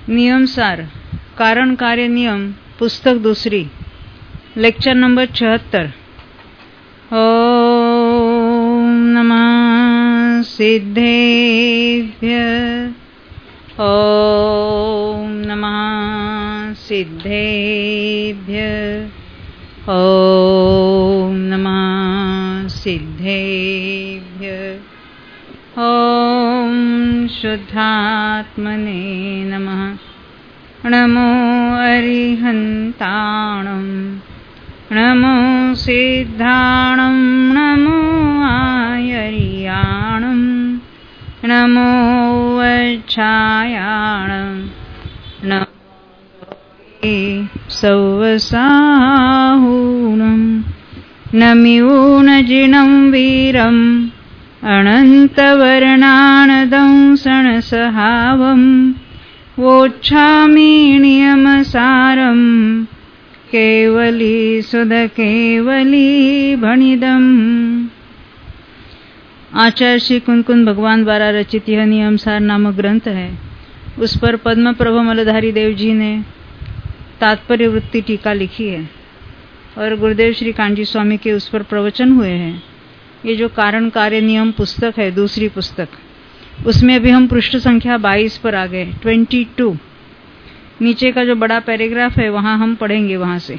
नियम सार कारण कार्य नियम पुस्तक दूसरी लेक्चर नंबर 76। ओम नमः सिद्धेभ्य। ओम नमः सिद्धेभ्य। ओम नमः सिद्धेभ्य। ओम शुद्धात्मने नमः। नमो अरिहन्ताणं नमो सिद्धाणं नमो आयर्याणं नमो वच्छायाणं नमो सौवसाहूनं नम्यूनजिनं वीरम् अनन्तवर्णानदं सणसहावम् वोच्छामि नियमसारं केवली सुध केवली भणिदम्। आचार्य श्री कुंद भगवान द्वारा रचित यह नियमसार नामक ग्रंथ है। उस पर पद्म प्रभ मलधारी देव जी ने तात्पर्य वृत्ति टीका लिखी है और गुरुदेव श्री कांजी स्वामी के उस पर प्रवचन हुए हैं। ये जो कारण कार्य नियम पुस्तक है, दूसरी पुस्तक, उसमें अभी हम पृष्ठ संख्या 22 पर आ गए। 22 नीचे का जो बड़ा पैराग्राफ है वहां हम पढ़ेंगे। वहां से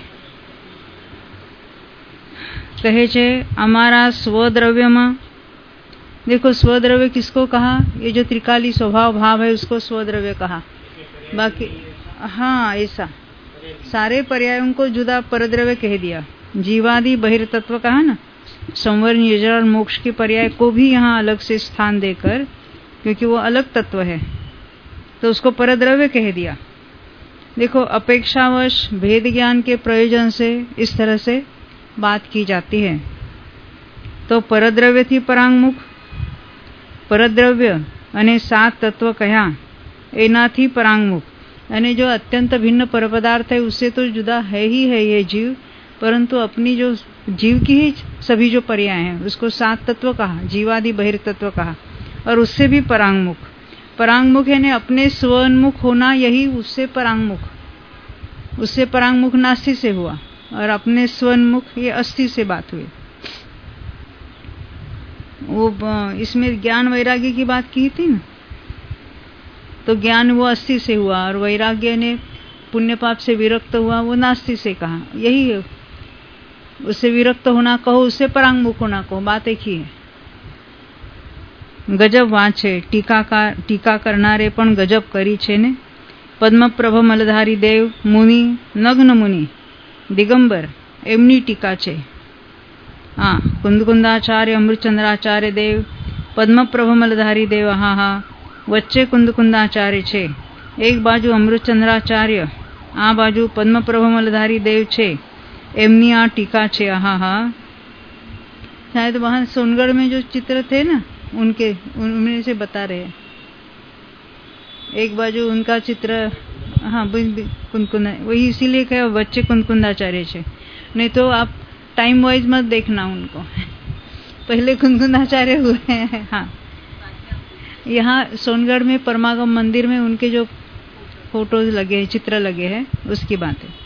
कहे छे अमारा स्वद्रव्य में, देखो स्वद्रव्य किसको कहा? ये जो त्रिकाली स्वभाव भाव है उसको स्वद्रव्य कहा। बाकी हाँ, ऐसा सारे पर्यायों को जुदा परद्रव्य कह दिया। जीवादि बहिर्तत्व कहा ना, संवर निर्जर और मोक्ष के पर्याय को भी यहाँ अलग से स्थान देकर, क्योंकि वो अलग तत्व है तो उसको परद्रव्य कह दिया। देखो अपेक्षावश भेद ज्ञान के प्रयोजन से इस तरह से बात की जाती है। तो परद्रव्य थी परांगमुख, परद्रव्य अने सात तत्व कह्या एनाथी परांगमुख, यानी जो अत्यंत भिन्न परपदार्थ है उससे तो जुदा है ही है ये जीव, परंतु अपनी जो जीव की ही सभी जो पर्याय हैं उसको सात तत्व कहा, जीवादि बहिर्तत्व कहा, और उससे भी परांगमुख। परांगमुख यानी अपने स्वन्मुख होना, यही उससे परांगमुख। उससे परांगमुख नास्ति से हुआ और अपने स्वन्मुख ये अस्थि से बात हुई। वो इसमें ज्ञान वैराग्य की बात की थी ना, तो ज्ञान वो अस्थि से हुआ और वैराग्य ने पुण्य पाप से विरक्त हुआ, वो नास्ति से कहा। यही है, उससे विरक्त होना कहो, उससे परांगमुख होना कहो, बात एक ही है। गजब वांच है, टीका करनारे पण गजब करी छे ने। पद्मप्रभ मलधारी देव मुनि, नग्न मुनि, दिगंबर, एमनी टीका छे। हाँ, कुंदकुंदाचार्य अमृतचंद्राचार्य देव, पद्मप्रभ मलधारी देव, हाँ, वच्चे कुंदकुंदाचार्य छे। एक बाजू अमृतचंद्राचार्य, आ बाजू पद्मप्रभ मलधारी देव छे, एमनी आ टीका छे। हाँ, शायद वहां सोनगढ़ में जो चित्र थे ना उनमें से बता रहे हैं। एक बाजू उनका चित्र, हाँ, कुंदकुंदा, वही इसीलिए कहा बच्चे कुंदकुंदाचार्य छे, नहीं तो आप टाइम वाइज मत देखना उनको। पहले कुंदकुंदाचार्य हुए हैं। हाँ, यहाँ सोनगढ़ में परमागम मंदिर में उनके जो फोटोज लगे हैं, चित्र लगे हैं, उसकी बात है।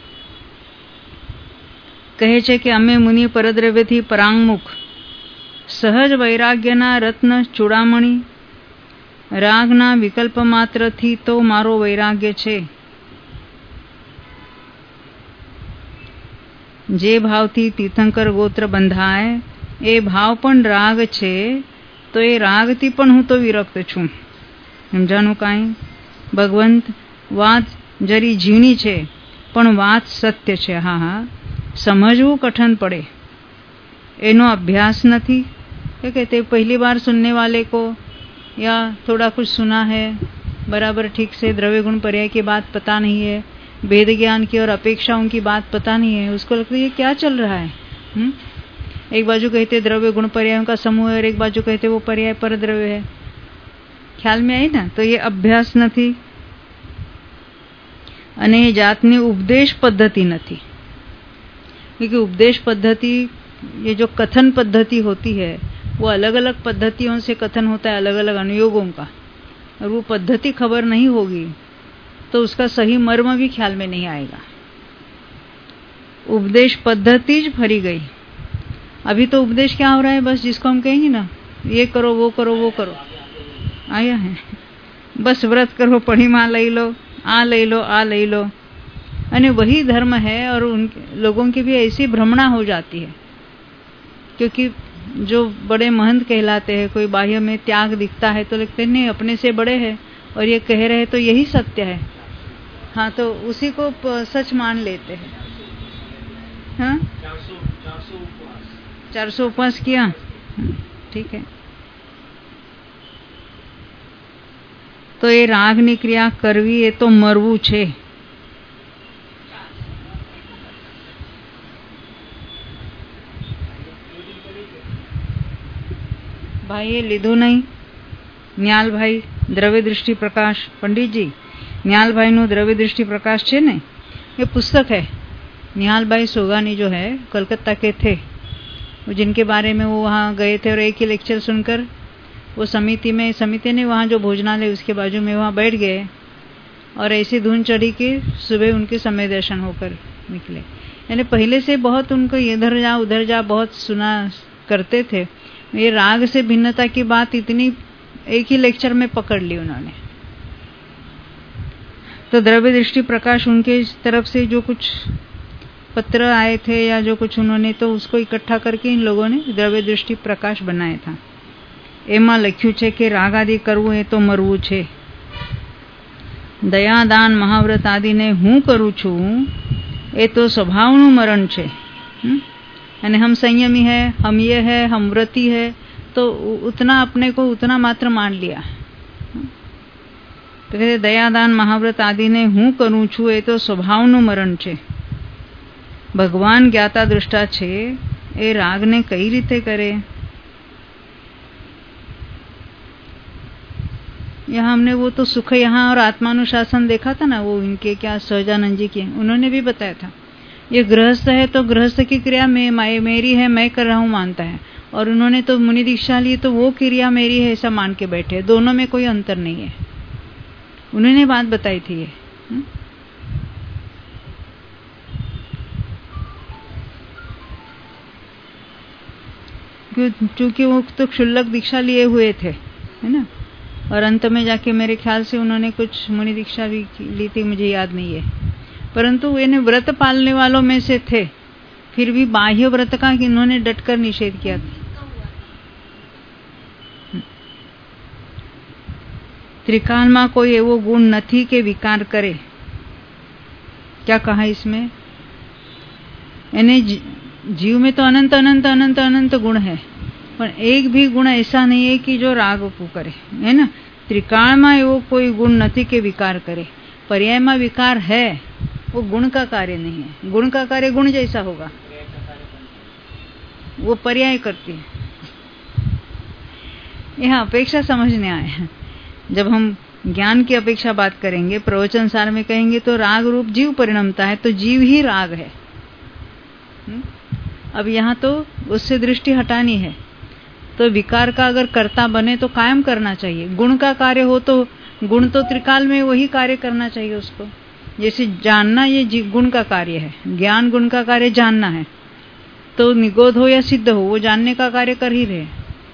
कहे छे कि अमे मुनि परद्रव्य थी परांगमुख, सहज वैराग्यना रत्न चूड़ामणी, रागना विकल्प मात्र थी तो मारो वैराग्य छे। जे भावथी तीर्थंकर गोत्र बंधाय ए भाव पण राग छे, तो ए रागथी पण हूँ तो विरक्त छूं। समझाणु काई? भगवंत વાત જરી ઝીણી છે પણ વાત સત્ય છે। હા, समझવું कठिन पड़े, एनो अभ्यास नहीं। क्या कहते, पहली बार सुनने वाले को या थोड़ा कुछ सुना है बराबर ठीक से, द्रव्य गुण पर्याय की बात पता नहीं है, भेद ज्ञान की और अपेक्षाओं की बात पता नहीं है, उसको लगता है ये क्या चल रहा है। एक बाजू कहते द्रव्य गुण पर्यायों का समूह है और एक बाजू कहते वो पर्याय पर द्रव्य है। ख्याल में आई ना? तो ये अभ्यास नहीं અને જાતની ઉપદેશ પદ્ધતિ નથી, क्योंकि उपदेश पद्धति, ये जो कथन पद्धति होती है वो अलग अलग पद्धतियों से कथन होता है, अलग अलग अनुयोगों का, और वो पद्धति खबर नहीं होगी तो उसका सही मर्म भी ख्याल में नहीं आएगा। उपदेश पद्धति फरी गई। अभी तो उपदेश क्या हो रहा है, बस जिसको हम कहेंगे ना ये करो वो करो वो करो, आया है, बस व्रत करो, पढ़ी माँ ले लो, आ ले लो, आ ले लो, यानी वही धर्म है। और उन लोगों की भी ऐसी भ्रमणा हो जाती है, क्योंकि जो बड़े महंत कहलाते हैं, कोई बाह्य में त्याग दिखता है तो लगते नहीं अपने से बड़े हैं और ये कह रहे हैं तो यही सत्य है, हाँ, तो उसी को सच मान लेते हैं। हाँ, 400 उपवास किया, ठीक है। तो ये रागनी क्रिया करवी ये तो मरવું છે। भाई ये લીધું નહીં ન્યાલભાઈ દ્રવ્ય દૃષ્ટિ પ્રકાશ पंडित जी, न्यालभाई નું द्रव्य दृष्टि प्रकाश છે ने, ये पुस्तक है। न्यालभाई सोगानी जो है कलकत्ता के थे, जिनके बारे में वो वहाँ गए थे और एक ही लेक्चर सुनकर वो समिति ने वहाँ जो भोजनालय उसके बाजू में वहाँ बैठ गए और ऐसी धुन चढ़ी कि सुबह उनके समय दर्शन होकर निकले। यानी पहले से बहुत उनको इधर जा उधर जा बहुत सुना करते थे। ये राग से भिन्नता की बात इतनी एक ही लेक्चर में पकड़ ली उन्होंने। तो द्रव्य दृष्टि प्रकाश उनके तरफ से जो कुछ पत्र आए थे या जो कुछ उन्होंने, तो उसको इकट्ठा करके इन लोगों ने द्रव्य दृष्टि प्रकाश बनाया था। एमा लख्यू छे कि राग आदि करवू ए तो मरवू छे। दया दान महाव्रत आदि ने हूँ करू छू ए तो स्वभावनु मरण छे। यानी हम संयमी है, हम ये है, हम व्रती है, तो उतना अपने को उतना मात्र मान लिया। तो कहते दया दान महाव्रत आदि ने हूँ करू छू ए तो स्वभावनु मरण छे। भगवान ज्ञाता दृष्टा छे ए राग ने कई रीते करे। यहाँ हमने वो तो सुख यहाँ और आत्मानुशासन देखा था ना, वो इनके क्या सहजानंद जी के, उन्होंने भी बताया था। ये गृहस्थ है तो गृहस्थ की क्रिया में मेरी है, मैं कर रहा हूँ मानता है, और उन्होंने तो मुनि दीक्षा ली तो वो क्रिया मेरी है ऐसा मान के बैठे। दोनों में कोई अंतर नहीं है, उन्होंने बात बताई थी ये। क्योंकि वो तो क्षुल्लक दीक्षा लिए हुए थे, है ना, और अंत में जाके मेरे ख्याल से उन्होंने कुछ मुनि दीक्षा भी ली थी, मुझे याद नहीं है। परंतु इन्हें व्रत पालने वालों में से थे, फिर भी बाह्य व्रत का इन्होंने डटकर निषेध किया था। त्रिकाल में कोई एवो गुण नहीं के विकार करे। क्या कहा इसमें? यानी जीव में तो अनंत अनंत अनंत अनंत गुण है, पर एक भी गुण ऐसा नहीं है कि जो राग को करे, है ना। त्रिकाल में एवो कोई गुण नहीं के विकार करे। पर्याय में विकार है, वो गुण का कार्य नहीं है। गुण का कार्य गुण जैसा होगा, वो पर्याय करती है। यहाँ अपेक्षा समझने आए हैं। जब हम ज्ञान की अपेक्षा बात करेंगे, प्रवचन सार में कहेंगे तो राग रूप जीव परिणमता है, तो जीव ही राग है। अब यहाँ तो उससे दृष्टि हटानी है, तो विकार का अगर कर्ता बने तो कायम करना चाहिए। गुण का कार्य हो तो गुण तो त्रिकाल में वही कार्य करना चाहिए उसको। जैसे जानना ये गुण का कार्य है, ज्ञान गुण का कार्य जानना है, तो निगोध हो या सिद्ध हो वो जानने का कार्य कर ही रहे।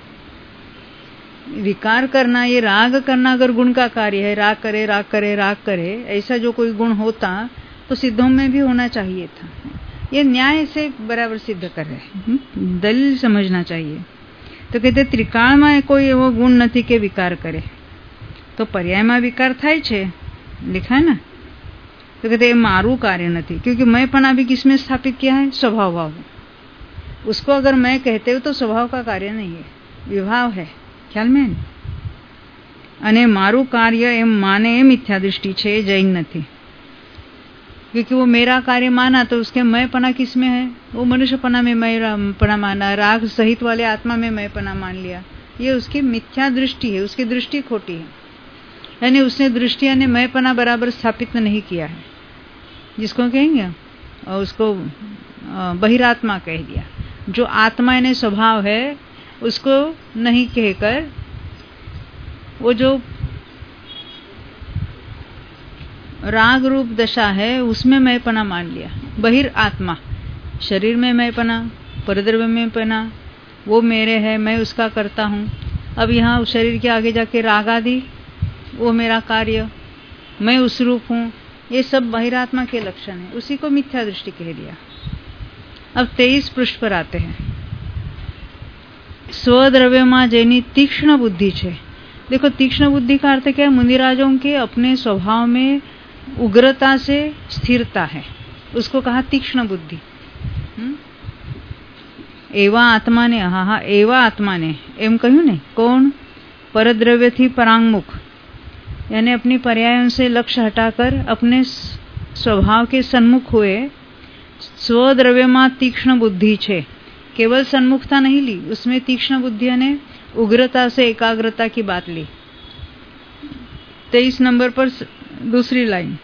विकार करना, ये राग करना अगर गुण का कार्य है, राग करे राग करे राग करे, ऐसा जो कोई गुण होता तो सिद्धों में भी होना चाहिए था। ये न्याय से बराबर सिद्ध कर रहे, दलील समझना चाहिए। तो कहते त्रिकाल में कोई एवो गुण नहीं के विकार करे, तो पर्याय में विकार थाय छे, लिखा है ना। तो कहते मारू कार्य नहीं, क्योंकि मैं पना भी किसमें स्थापित किया है? स्वभाव भाव। उसको अगर मैं कहते हो तो स्वभाव का कार्य नहीं है, विभाव है, ख्याल में। अने मारू कार्य एम माने मिथ्या दृष्टि छे, जैन नहीं। क्योंकि वो मेरा कार्य माना तो उसके मैं पना किस में है? वो मनुष्य पना में मैं पना माना, राग सहित वाले आत्मा में मैं पना मान लिया। ये उसकी मिथ्या दृष्टि है, उसकी दृष्टि खोटी है। यानी उसने दृष्टि यानी मैं पना बराबर स्थापित नहीं किया है, जिसको कहेंगे, और उसको बहिरात्मा कह दिया। जो आत्मा यानी स्वभाव है उसको नहीं कहकर वो जो राग रूप दशा है उसमें मैंपना मान लिया। बहिर आत्मा, शरीर में मैंपना, परद्रव्य में मैंपना, वो मेरे है, मैं उसका करता हूँ। अब यहाँ शरीर के आगे जाके राग आदि, वो मेरा कार्य, मैं उस रूप हूँ, ये सब बहिरात्मा के लक्षण है। उसी को मिथ्या दृष्टि कह दिया। अब 23 पृष्ठ पर आते हैं। स्वद्रव्यमा जेनी तीक्ष्ण बुद्धि छे। देखो तीक्ष्ण बुद्धि का अर्थ क्या है? मुनिराजों के अपने स्वभाव में उग्रता से स्थिरता है, उसको कहा तीक्ष्ण बुद्धि। एवा आत्मा ने, हा एवा आत्मा ने एम कहूं ने, कौन? परद्रव्य थी परांगमुख, यानी अपनी पर्यायों से लक्ष्य हटाकर अपने स्वभाव के सन्मुख हुए। स्वद्रव्यमा तीक्ष्ण बुद्धि छे, केवल सन्मुखता नहीं ली, उसमें तीक्ष्ण बुद्धि ने उग्रता से एकाग्रता की बात ली। 23 नंबर पर दूसरी लाइन,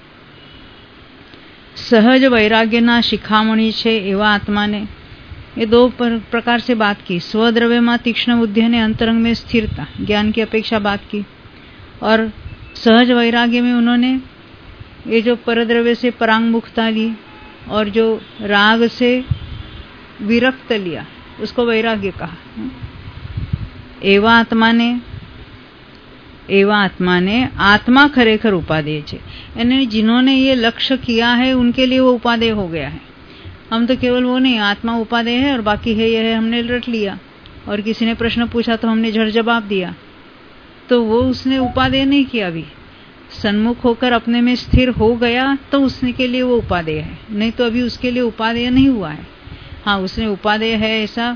सहज वैराग्य ना शिखामणि छे एवा आत्मा ने। ये दो प्रकार से बात की। स्वद्रव्य में तीक्ष्ण बुद्धि ने अंतरंग में स्थिरता, ज्ञान की अपेक्षा बात की, और सहज वैराग्य में उन्होंने ये जो परद्रव्य से परांगमुखता ली और जो राग से विरक्त लिया, उसको वैराग्य कहा। एवा आत्मा ने आत्मा खरेखर उपादेय छे, यानी जिन्होंने ये लक्ष्य किया है उनके लिए वो उपादेय हो गया है। हम तो केवल वो नहीं, आत्मा उपादेय है और बाकी है यह है, हमने रट लिया, और किसी ने प्रश्न पूछा तो हमने झट जवाब दिया, तो वो उसने उपादेय नहीं किया। अभी सन्मुख होकर अपने में स्थिर हो गया तो उसने के लिए वो उपादेय है, नहीं तो अभी उसके लिए उपादेय नहीं हुआ है। हाँ, उसने उपादेय है ऐसा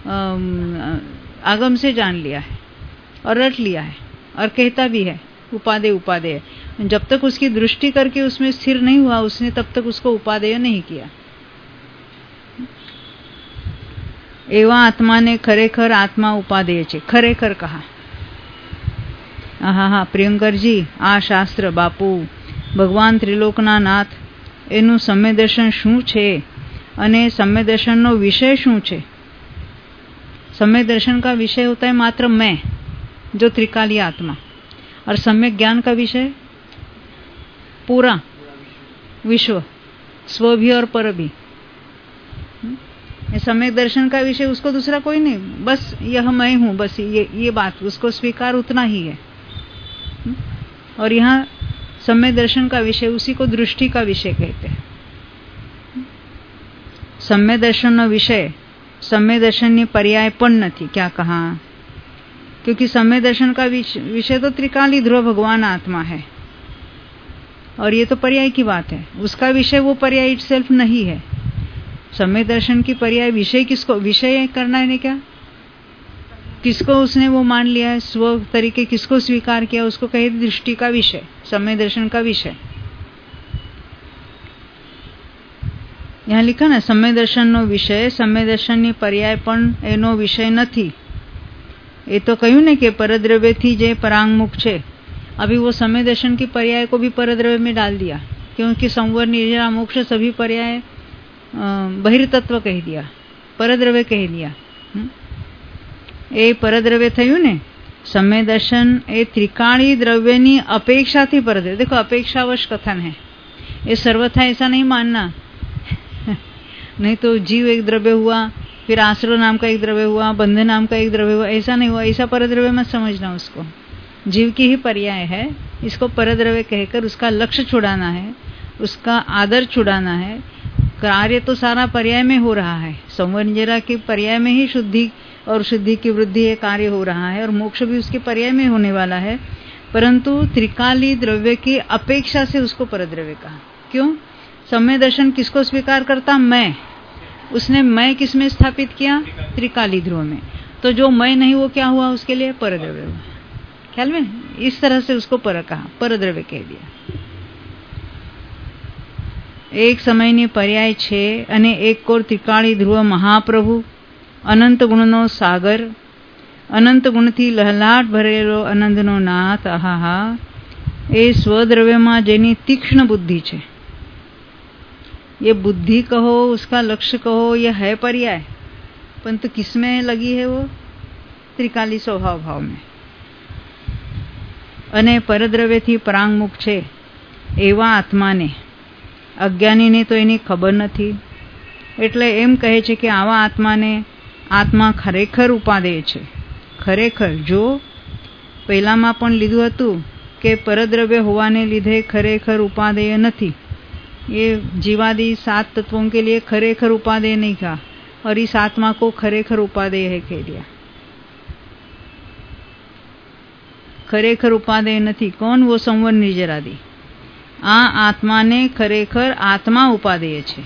आगम से जान लिया है और रट लिया है और कहता भी है उपादेय उपादेय। जब तक उसकी दृष्टि करके उसमें स्थिर नहीं हुआ, उसने तब तक उसको उपादेय नहीं किया। एवा आत्मा ने खरेखर आत्मा उपादेय छे, खरेखर कहा। હા પ્રિયંકરજી, આ શાસ્ત્ર બાપુ ભગવાન ત્રિલોકના નાથ એનું સમ્ય દર્શન શું છે અને સમ્ય દર્શનનો વિષય શું છે? सम्य दर्शन का विषय होता है मात्र मैं, जो त्रिकाली आत्मा, और सम्यक ज्ञान का विषय पूरा विश्व, स्व भी और पर भी। सम्यक दर्शन का विषय उसको दूसरा कोई नहीं, बस यह मैं हूं, बस ये बात उसको स्वीकार उतना ही है। और यहाँ सम्य दर्शन का विषय, उसी को दृष्टि का विषय कहते हैं। सम्य दर्शन नो विषय सम्य दर्शन ने पर्याय पण नहीं। क्या कहा? क्योंकि सम्य दर्शन का विषय तो त्रिकाली ध्रुव भगवान आत्मा है, और ये तो पर्याय की बात है। उसका विषय वो पर्याय इटसेल्फ नहीं है। सम्य दर्शन की पर्याय विषय किसको विषय करना है? क्या किसको उसने वो मान लिया है, स्व तरीके किसको स्वीकार किया, उसको कहे दृष्टि का विषय, सम्य दर्शन का विषय। यहाँ लिखा ना, सम्य दर्शन नो विषय सम्य दर्शन ની पर्याय પણ એનો વિષય નથી। ये तो કહ્યું ने कि परद्रव्य थी जे परांगमुख छे। अभी वो सम्य दर्शन की पर्याय को भी परद्रव्य में डाल दिया, क्योंकि संवर निर्जरा मोक्ष सभी पर्याय बहिर्तत्व कह दिया, परद्रव्य कह दिया। ए परद्रव्य थयुं ने। सम्य दर्शन ए त्रिकाली द्रव्यनी अपेक्षाथी परद्रव्य। देखो अपेक्षावश कथन है, ये सर्वथा ऐसा नहीं मानना। नहीं तो जीव एक द्रव्य हुआ, फिर आश्रय नाम का एक द्रव्य हुआ, बंध नाम का एक द्रव्य हुआ, ऐसा नहीं हुआ। ऐसा परद्रव्य मत समझना उसको, जीव की ही पर्याय है। इसको परद्रव्य कहकर उसका लक्ष्य छुड़ाना है, उसका आदर छुड़ाना है। कार्य तो सारा पर्याय में हो रहा है, संवरजरा के पर्याय में ही शुद्धि और शुद्धि की वृद्धि है, कार्य हो रहा है, और मोक्ष भी उसके पर्याय में होने वाला है। परंतु त्रिकाली द्रव्य की अपेक्षा से उसको परद्रव्य कहा। क्यों? सम्य दर्शन किसको स्वीकार करता? मैं। उसने मैं किस में स्थापित किया? त्रिकाली ध्रुव में। तो जो मैं नहीं वो क्या हुआ? उसके लिए परद्रव्य हुआ। ख्याल में? इस तरह से उसको पर कहा, परद्रव्य कह दिया। एक समयनी पर्याय छे અને એક કોર ત્રિકાળી ધ્રુવ મહાપ્રભુ, અનંત ગુણનો સાગર, અનંત ગુણથી લહલાટ ભરેલો આનંદનો નાથ। આહાહા, એ સ્વદ્રવ્યમાં જેની तीक्ष्ण बुद्धि छे। ये बुद्धि कहो, उसका लक्ष्य कहो, यह है पर्याय, परंतु किसमें लगी है? वो त्रिकाली स्वभाव भाव में। अने परद्रव्य थी परांगमुख छे, એવા આત્માને, અજ્ઞાનીને તો એની ખબર નથી, એટલે એમ કહે છે કે આવા આત્માને આત્મા ખરેખર ઉપાદેય છે. ખરેખર જો પહેલામાં પણ લીધું હતું કે પરદ્રવ્ય હોવાને લીધે ખરેખર ઉપાદેય નથી, ये जीवादि 7 तत्वों के लिए खरेखर उपादेय नहीं कहा और इस आत्मा को खरेखर उपादेय है कह दिया. खरेखर उपादेय नहीं. कौन? वो संवर निर्जरादि. आ आत्मा ने खरेखर आत्मा उपादेय है.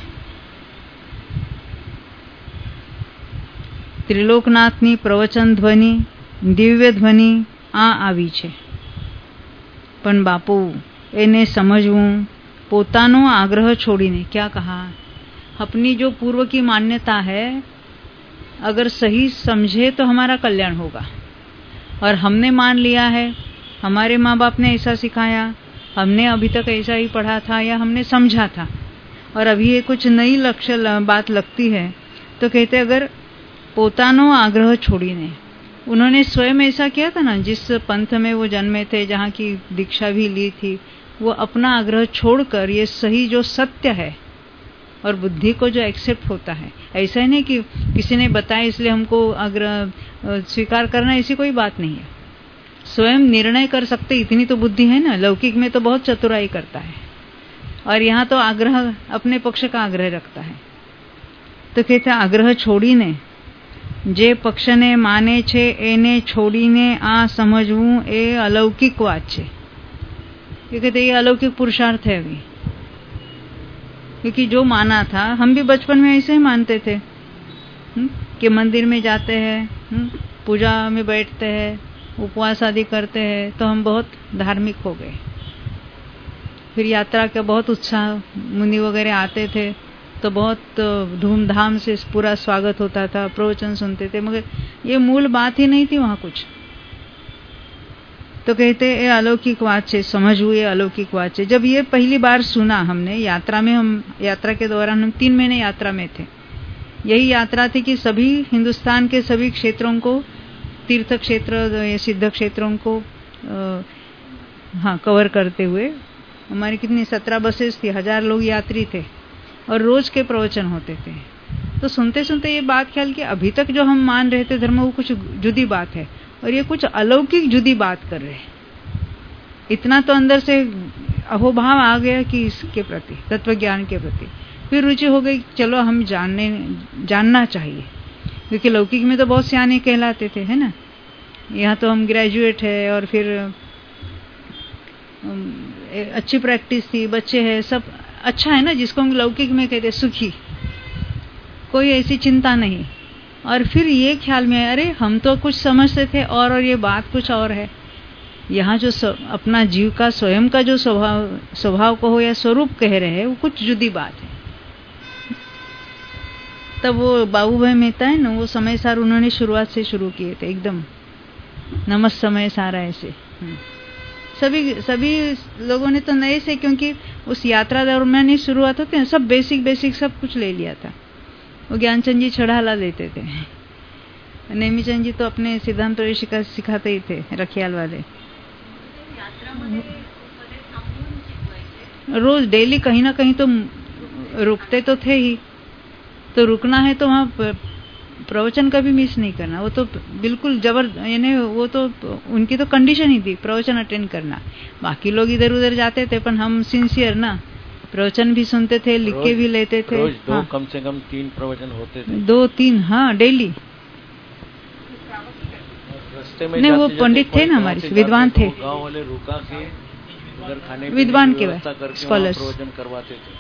ત્રિલોકનાથની પ્રવચન ધ્વનિ, દિવ્ય ધ્વનિ આ આવી છે, પણ બાપુ એને સમજવું પોતાનો आग्रह छोड़ीने. क्या कहा? अपनी जो पूर्व की मान्यता है अगर सही समझे तो हमारा कल्याण होगा, और हमने मान लिया है, हमारे माँ बाप ने ऐसा सिखाया, हमने अभी तक ऐसा ही पढ़ा था या हमने समझा था, और अभी ये कुछ नई लक्ष्य बात लगती है, तो कहते अगर पोतानो आग्रह छोड़ीने. उन्होंने स्वयं ऐसा किया था ना, जिस पंथ में वो जन्मे थे, जहाँ की दीक्षा भी ली थी, वो अपना आग्रह छोड़कर ये सही जो सत्य है और बुद्धि को जो एक्सेप्ट होता है, ऐसा ही नहीं कि किसी ने बताया इसलिए हमको आग्रह स्वीकार करना, ऐसी कोई बात नहीं है. स्वयं निर्णय कर सकते इतनी तो बुद्धि है ना. लौकिक में तो बहुत चतुराई करता है, और यहाँ तो आग्रह अपने पक्ष का आग्रह रखता है. तो कहते आग्रह छोड़ीने जे पक्षने माने छे एने छोड़ीने आ समझવું એ અલૌકિક વાત છે. कहते ये अलौकिक पुरुषार्थ है अभी, क्योंकि जो माना था, हम भी बचपन में ऐसे ही मानते थे कि मंदिर में जाते हैं, पूजा में बैठते हैं, उपवास आदि करते हैं तो हम बहुत धार्मिक हो गए. फिर यात्रा का बहुत उत्साह, मुनि वगैरह आते थे तो बहुत धूमधाम से पूरा स्वागत होता था, प्रवचन सुनते थे, मगर ये मूल बात ही नहीं थी वहाँ कुछ. तो कहते ये अलौकिक बात है, समझू ये अलौकिक बात है. जब ये पहली बार सुना हमने यात्रा में, हम यात्रा के दौरान हम 3 महीने यात्रा में थे. यही यात्रा थी कि सभी हिंदुस्तान के सभी क्षेत्रों को, तीर्थ क्षेत्र, सिद्ध क्षेत्रों को कवर करते हुए, हमारी कितनी 17 बसेस थी, 1000 लोग यात्री थे, और रोज के प्रवचन होते थे. तो सुनते सुनते ये बात ख्याल कि अभी तक जो हम मान रहे थे धर्म, वो कुछ जुदी बात है, और ये कुछ अलौकिक जुदी बात कर रहे हैं. इतना तो अंदर से अहोभाव आ गया कि इसके प्रति, तत्व ज्ञान के प्रति फिर रुचि हो गई. चलो हम जानना चाहिए, क्योंकि लौकिक में तो बहुत सियाने कहलाते थे, है ना. यहाँ तो हम ग्रेजुएट है, और फिर अच्छी प्रैक्टिस थी, बच्चे हैं, सब अच्छा है ना, जिसको हम लौकिक में कहते सुखी, कोई ऐसी चिंता नहीं. और फिर ये ख्याल में अरे हम तो कुछ समझते थे और ये बात कुछ और है. यहाँ जो अपना जीव का स्वयं का जो स्वभाव कहो या स्वरूप कह रहे हैं, वो कुछ जुदी बात है. तब वो बाबू भाई मेहता है ना, वो समय सार उन्होंने शुरुआत से शुरू किए थे, एकदम नमस समय सारा ऐसे. सभी लोगों ने तो नए से, क्योंकि उस यात्रा दरम्यान ही शुरुआत होती है, सब बेसिक सब कुछ ले लिया था. वो ज्ञानचंद जी चढ़ाला देते थे, नेमीचंद जी तो अपने सिद्धांत सिखाते ही थे, रखियाल वाले. रोज डेली कहीं ना कहीं तो रुकते तो थे ही, तो रुकना है तो वहाँ प्रवचन कभी मिस नहीं करना. वो तो बिल्कुल यानी वो तो उनकी तो कंडीशन ही थी प्रवचन अटेंड करना. बाकी लोग इधर उधर जाते थे, पर हम सिंसियर ना, प्रवचन भी सुनते थे, लिख के भी लेते थे. रोज दो, कम से कम 3 प्रवचन होते थे. 2-3 हाँ डेली. नहीं वो पंडित थे ना हमारे, विद्वान थे, गांव वाले रुका के उधर खाने विद्वान के स्कॉलर्स प्रवचन करवाते थे.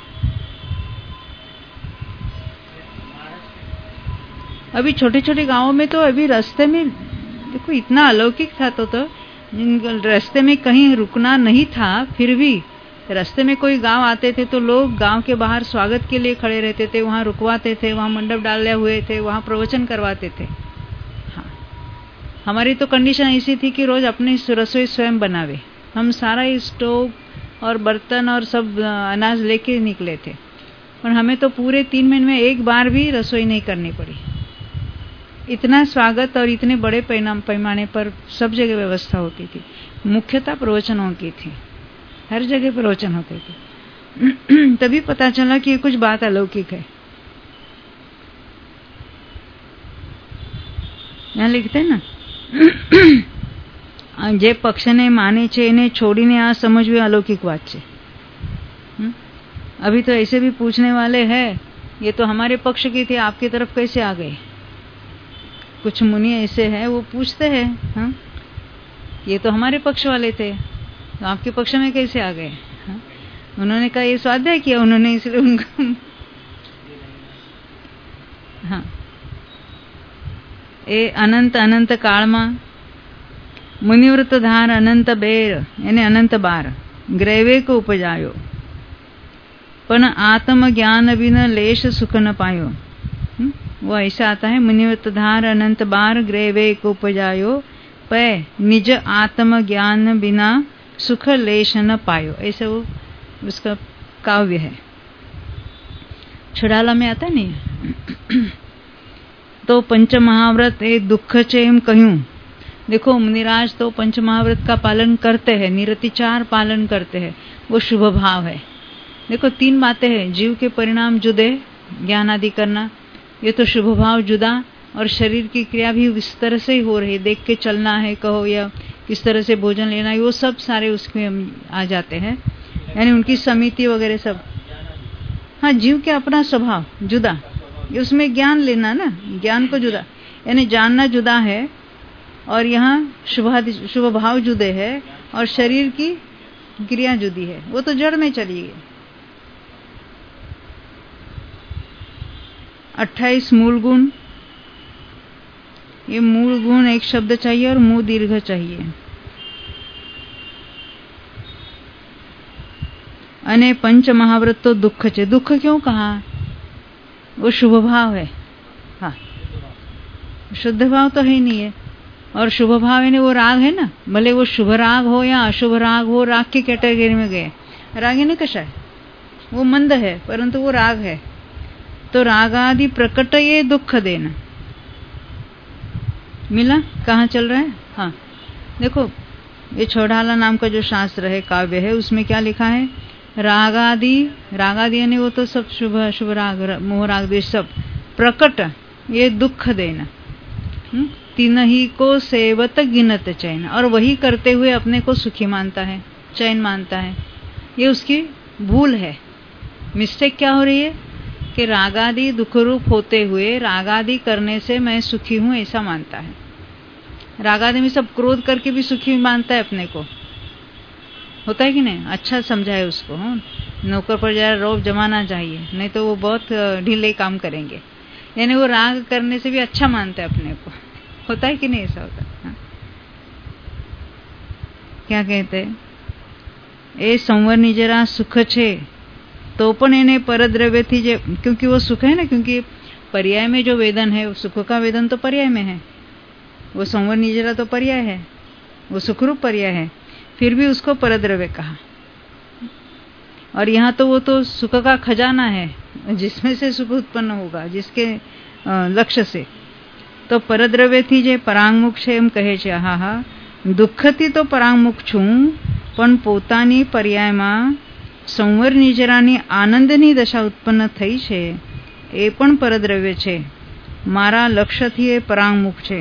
अभी छोटे छोटे गांवों में तो अभी रास्ते में देखो इतना अलौकिक था, तो रास्ते में कहीं रुकना नहीं था, फिर भी रास्ते में कोई गांव आते थे तो लोग गांव के बाहर स्वागत के लिए खड़े रहते थे, वहां रुकवाते थे, वहां मंडप डाले हुए थे, वहां प्रवचन करवाते थे. हाँ, हमारी तो कंडीशन ऐसी थी कि रोज अपनी रसोई स्वयं बनावे. हम सारा ही स्टोव और बर्तन और सब अनाज लेके निकले थे, और हमें तो पूरे 3 महीने में एक बार भी रसोई नहीं करनी पड़ी. इतना स्वागत और इतने बड़े पैमाने पर सब जगह व्यवस्था होती थी. मुख्यतः प्रवचनों की थी. हर जगह प्रवचन होते थे। तभी पता चला कि ये कुछ बात अलौकिक है। यहाँ लिखते हैं ना, જે પક્ષને માને છે એને છોડીને આ સમજવી अलौकिक बात છે। अभी तो ऐसे भी पूछने वाले हैं, ये तो हमारे पक्ष की थी, आपकी तरफ कैसे आ गए? कुछ मुनि ऐसे हैं, वो पूछते हैं, हाँ, ये तो हमारे पक्ष वाले थे, तो आपके पक्ष में कैसे आ गए? हाँ? उन्होंने कहा ये स्वाध्याय किया उन्होंने, इसलिए उनको हाँ, એ અનંત અનંત કાળમાં મુનિવૃત્ત ધાર અનંત બેર એને અનંત બાર ગ્રેવેક ઉપજાયો, પણ आत्मज्ञान बिन लेश सुख न पायो। वो ऐसा आता है, मुनिवृत्त धार अनंत बार ग्रेवेक उपजायो, पै निज आत्मज्ञान बिना सुख लेश न पायो। ऐसा वो उसका काव्य है, छुड़ाला में आता नहीं। तो पंचमहाव्रत ए दुख छे एम कहूं। देखो मुनिराज तो पंचमहाव्रत का पालन करते हैं, निरतिचार पालन करते हैं, वो शुभ भाव है। देखो 3 बातें हैं, जीव के परिणाम जुदे, ज्ञान आदि करना, ये तो शुभ भाव जुदा, और शरीर की क्रिया भी इस तरह से ही हो रही है, देख के चलना है कहो या किस तरह से भोजन लेना है, वो सब सारे उसमें आ जाते हैं, यानी उनकी समिति वगैरह सब। हाँ, जीव के अपना स्वभाव जुदा, उसमें ज्ञान लेना ना, ज्ञान को जुदा, यानी जानना जुदा है, और यहाँ शुभ भाव जुदे है, और शरीर की क्रिया जुदी है, वो तो जड़ में चली गई। 28 मूल गुण, ये मूल गुण एक शब्द चाहिए और मुंह दीर्घ चाहिए। अने पंच महाव्रत तो दुख छे। दुख क्यों कहा? वो शुभ भाव है। हाँ, शुद्ध भाव तो है नहीं है, और शुभ भाव है वो राग है ना, भले वो शुभ राग हो या अशुभ राग हो, राग की कैटेगरी में गए। राग है ना कशा है, वो मंद है परंतु वो राग है, तो राग आदि प्रकट ये दुख देना। मिला कहाँ चल रहा है? हाँ, देखो ये छोड़ाला नाम का जो शास्त्र है, काव्य है, उसमें क्या लिखा है? रागादि यानी वो तो सब शुभ शुभ राग, मोह राग द्वेष सब प्रकट ये दुख देना। तीन ही को सेवत गिनत चैन, और वही करते हुए अपने को सुखी मानता है, चैन मानता है। ये उसकी भूल है। मिस्टेक क्या हो रही है कि रागादि दुख रूप होते हुए रागादि करने से मैं सुखी हूं ऐसा मानता है। रागादि में सब क्रोध करके भी सुखी मानता है अपने को, होता है कि नहीं? अच्छा समझाए उसको, नौकर पर जरा रौब जमाना चाहिए, नहीं तो वो बहुत ढीले काम करेंगे। यानी वो राग करने से भी अच्छा मानता है अपने को, होता है कि नहीं? ऐसा होता है। क्या कहते हैं? ए संवर निजरा सुख छे तो पण एने परद्रव्यथी जे, क्योंकि वो सुख है ना, क्योंकि पर्याय में जो वेदन है, सुख का वेदन तो पर्याय में है, वो संवर निजरा तो पर्याय है, वो सुखरूप पर्याय है, फिर भी उसको परद्रव्य कहा। और यहाँ तो वो तो सुख का खजाना है, जिसमें से सुख उत्पन्न होगा, जिसके लक्ष्य से। तो परद्रव्यथी जे परांगमुख छे एम कहे छे। हा हा, दुःखથી તો પરાંગમુખ છું, પણ પોતાની પર્યાયમાં સંવર નિજરાની આનંદની દશા ઉત્પન્ન થઈ છે, એ પણ પરદ્રવ્ય છે। મારા લક્ષ્યથી એ પરાંગમુખ છે,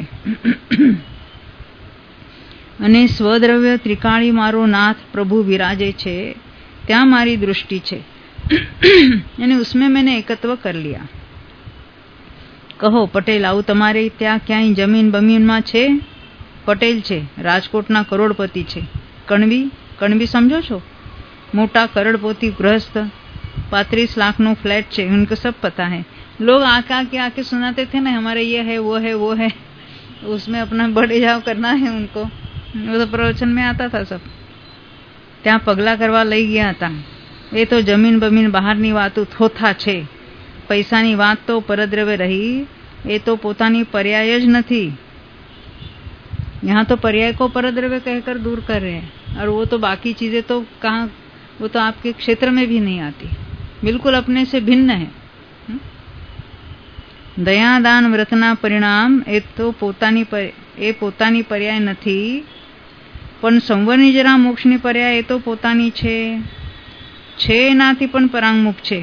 અને સ્વદ્રવ્ય ત્રિકાળી મારો નાથ પ્રભુ વિરાજે છે, ત્યાં મારી દૃષ્ટિ છે, यानी उसमें मैंने एकत्व कर लिया। કહો પટેલ, આવું તમારે ત્યાં ક્યાંય જમીન બમીનમાં છે? પટેલ છે, રાજકોટના કરોડપતિ છે। કણવી समझो છો? मोटा करोड़पति गृहस्थ, 35 लाख नो फ्लैट छे, उनको सब पता है। लोग आके सुनाते थे ना, हमारे ये है वो है, उसमें अपना बड़े जाओ करना है उनको, वो तो प्रवचन में आता था सब। ત્યાં પગલા કરવા લઈ ગયા હતા। એ તો જમીન બમીન બહારની વાતો થોથા છે, પૈસાની વાત તો પરદ્રવ્ય રહી, એ તો પોતાની પર્યાય જ નથી। यहाँ तो पर्याय को परद्रव्य कहकर दूर कर रहे हैं, और वो तो बाकी चीजें तो कहाँ, वो तो आपके क्षेत्र में भी नहीं आती, बिल्कुल अपने से भिन्न है। दयादान व्रतना परिणाम ए तो पोतानी पर्याय नहीं, પણ સંવરની જરા મોક્ષની પર્યાય એ તો પોતાની છે એનાથી પણ પરાંગમુખ છે।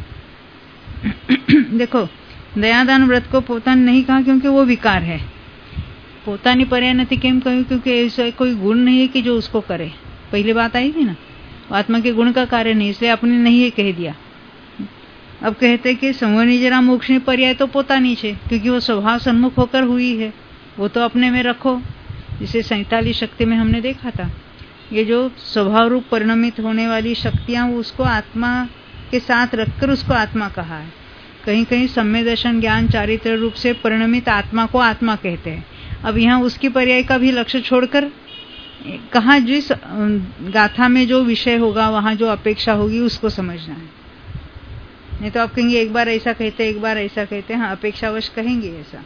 देखो, दयादान व्रत को पोतान नहीं कहा क्योंकि वो विकार है। पोतानी पर्याय नहीं केम कहूं क्योंकि ऐसा कोई गुण नहीं है कि जो उसको करे। पहले बात आई थी ना, आत्मा के गुण का कार्य नहीं, इसलिए आपने नहीं है कह दिया। अब कहते कि संवरनी जरा मोक्षनी पर्याय तो पोतानी है क्योंकि वो स्वभाव सन्मुख होकर हुई है, वो तो अपने में रखो। जिसे 47 शक्ति में हमने देखा था, ये जो स्वभाव रूप परिणमित होने वाली शक्तियां, वो उसको आत्मा के साथ रखकर उसको आत्मा कहा है। कहीं कहीं सम्य दर्शन ज्ञान चारित्र रूप से परिणमित आत्मा को आत्मा कहते हैं। अब यहाँ उसकी पर्याय का भी लक्ष्य छोड़कर कहा, जिस गाथा में जो विषय होगा, वहां जो अपेक्षा होगी, उसको समझना है। नहीं तो आप कहेंगे एक बार ऐसा कहते, एक बार ऐसा कहते। हाँ, अपेक्षावश कहेंगे ऐसा।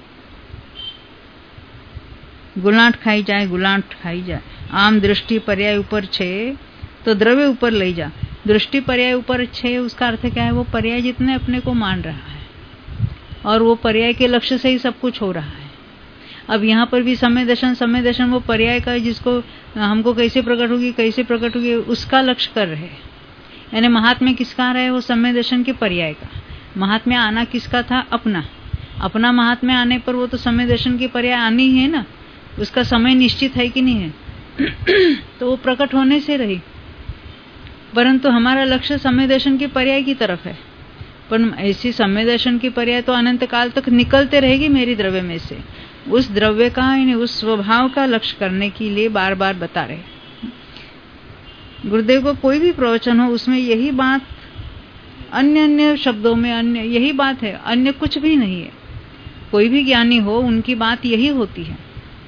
गुलाट खाई जाए, गुलाट खाई जाए। आम दृष्टि पर्याय ऊपर छे तो द्रव्य ऊपर ले जा। दृष्टि पर्याय ऊपर छे, उसका अर्थ क्या है? वो पर्याय जितने अपने को मान रहा है और वो पर्याय के लक्ष्य से ही सब कुछ हो रहा है। अब यहाँ पर भी समय दर्शन वो पर्याय का, जिसको हमको कैसे प्रकट होगी उसका लक्ष्य कर रहे हैं। यानी महात्म्य किसका आ रहा है? वो समय दर्शन के पर्याय का। महात्म्य आना किसका था? अपना महात्म्य आने पर वो तो समय दर्शन की पर्याय आनी है ना, उसका समय निश्चित है कि नहीं है? तो वो प्रकट होने से रही, परंतु हमारा लक्ष्य समय दर्शन के पर्याय की तरफ है। पर ऐसी समय दर्शन की पर्याय तो अनंत काल तक निकलते रहेगी मेरी द्रव्य में से। उस द्रव्य का, यानी उस स्वभाव का लक्ष्य करने के लिए बार बार बता रहे। गुरुदेव को कोई भी प्रवचन हो, उसमें यही बात, अन्य शब्दों में अन्य यही बात है, अन्य कुछ भी नहीं है। कोई भी ज्ञानी हो, उनकी बात यही होती है।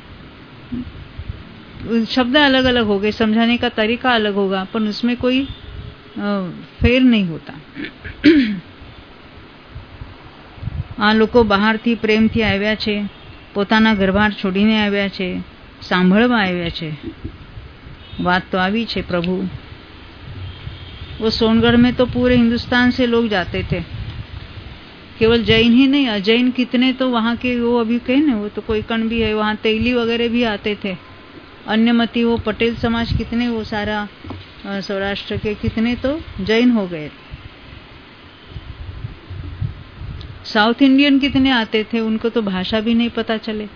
शब्द अलग अलग हो गए, समझाने का तरीका अलग होगा, पर उसमें कोई फेर नहीं होता। आ लोको બહારથી પ્રેમથી આવ્યા છે, પોતાના ઘરબાર છોડીને આવ્યા છે, સાંભળવા આવ્યા છે। વાત तो આવી છે प्रभु। वो सोनगढ़ में तो पूरे हिंदुस्तान से लोग जाते थे, केवल जैन ही नहीं, अजैन कितने तो वहाँ के, वो अभी कहे ना, वो तो कोई कण भी है, वहाँ तेली वगैरह भी आते थे। अन्यमती, वो पटेल समाज कितने, वो सारा सौराष्ट्र के कितने तो जैन हो गए। साउथ इंडियन कितने आते थे, उनको तो भाषा भी नहीं पता चले।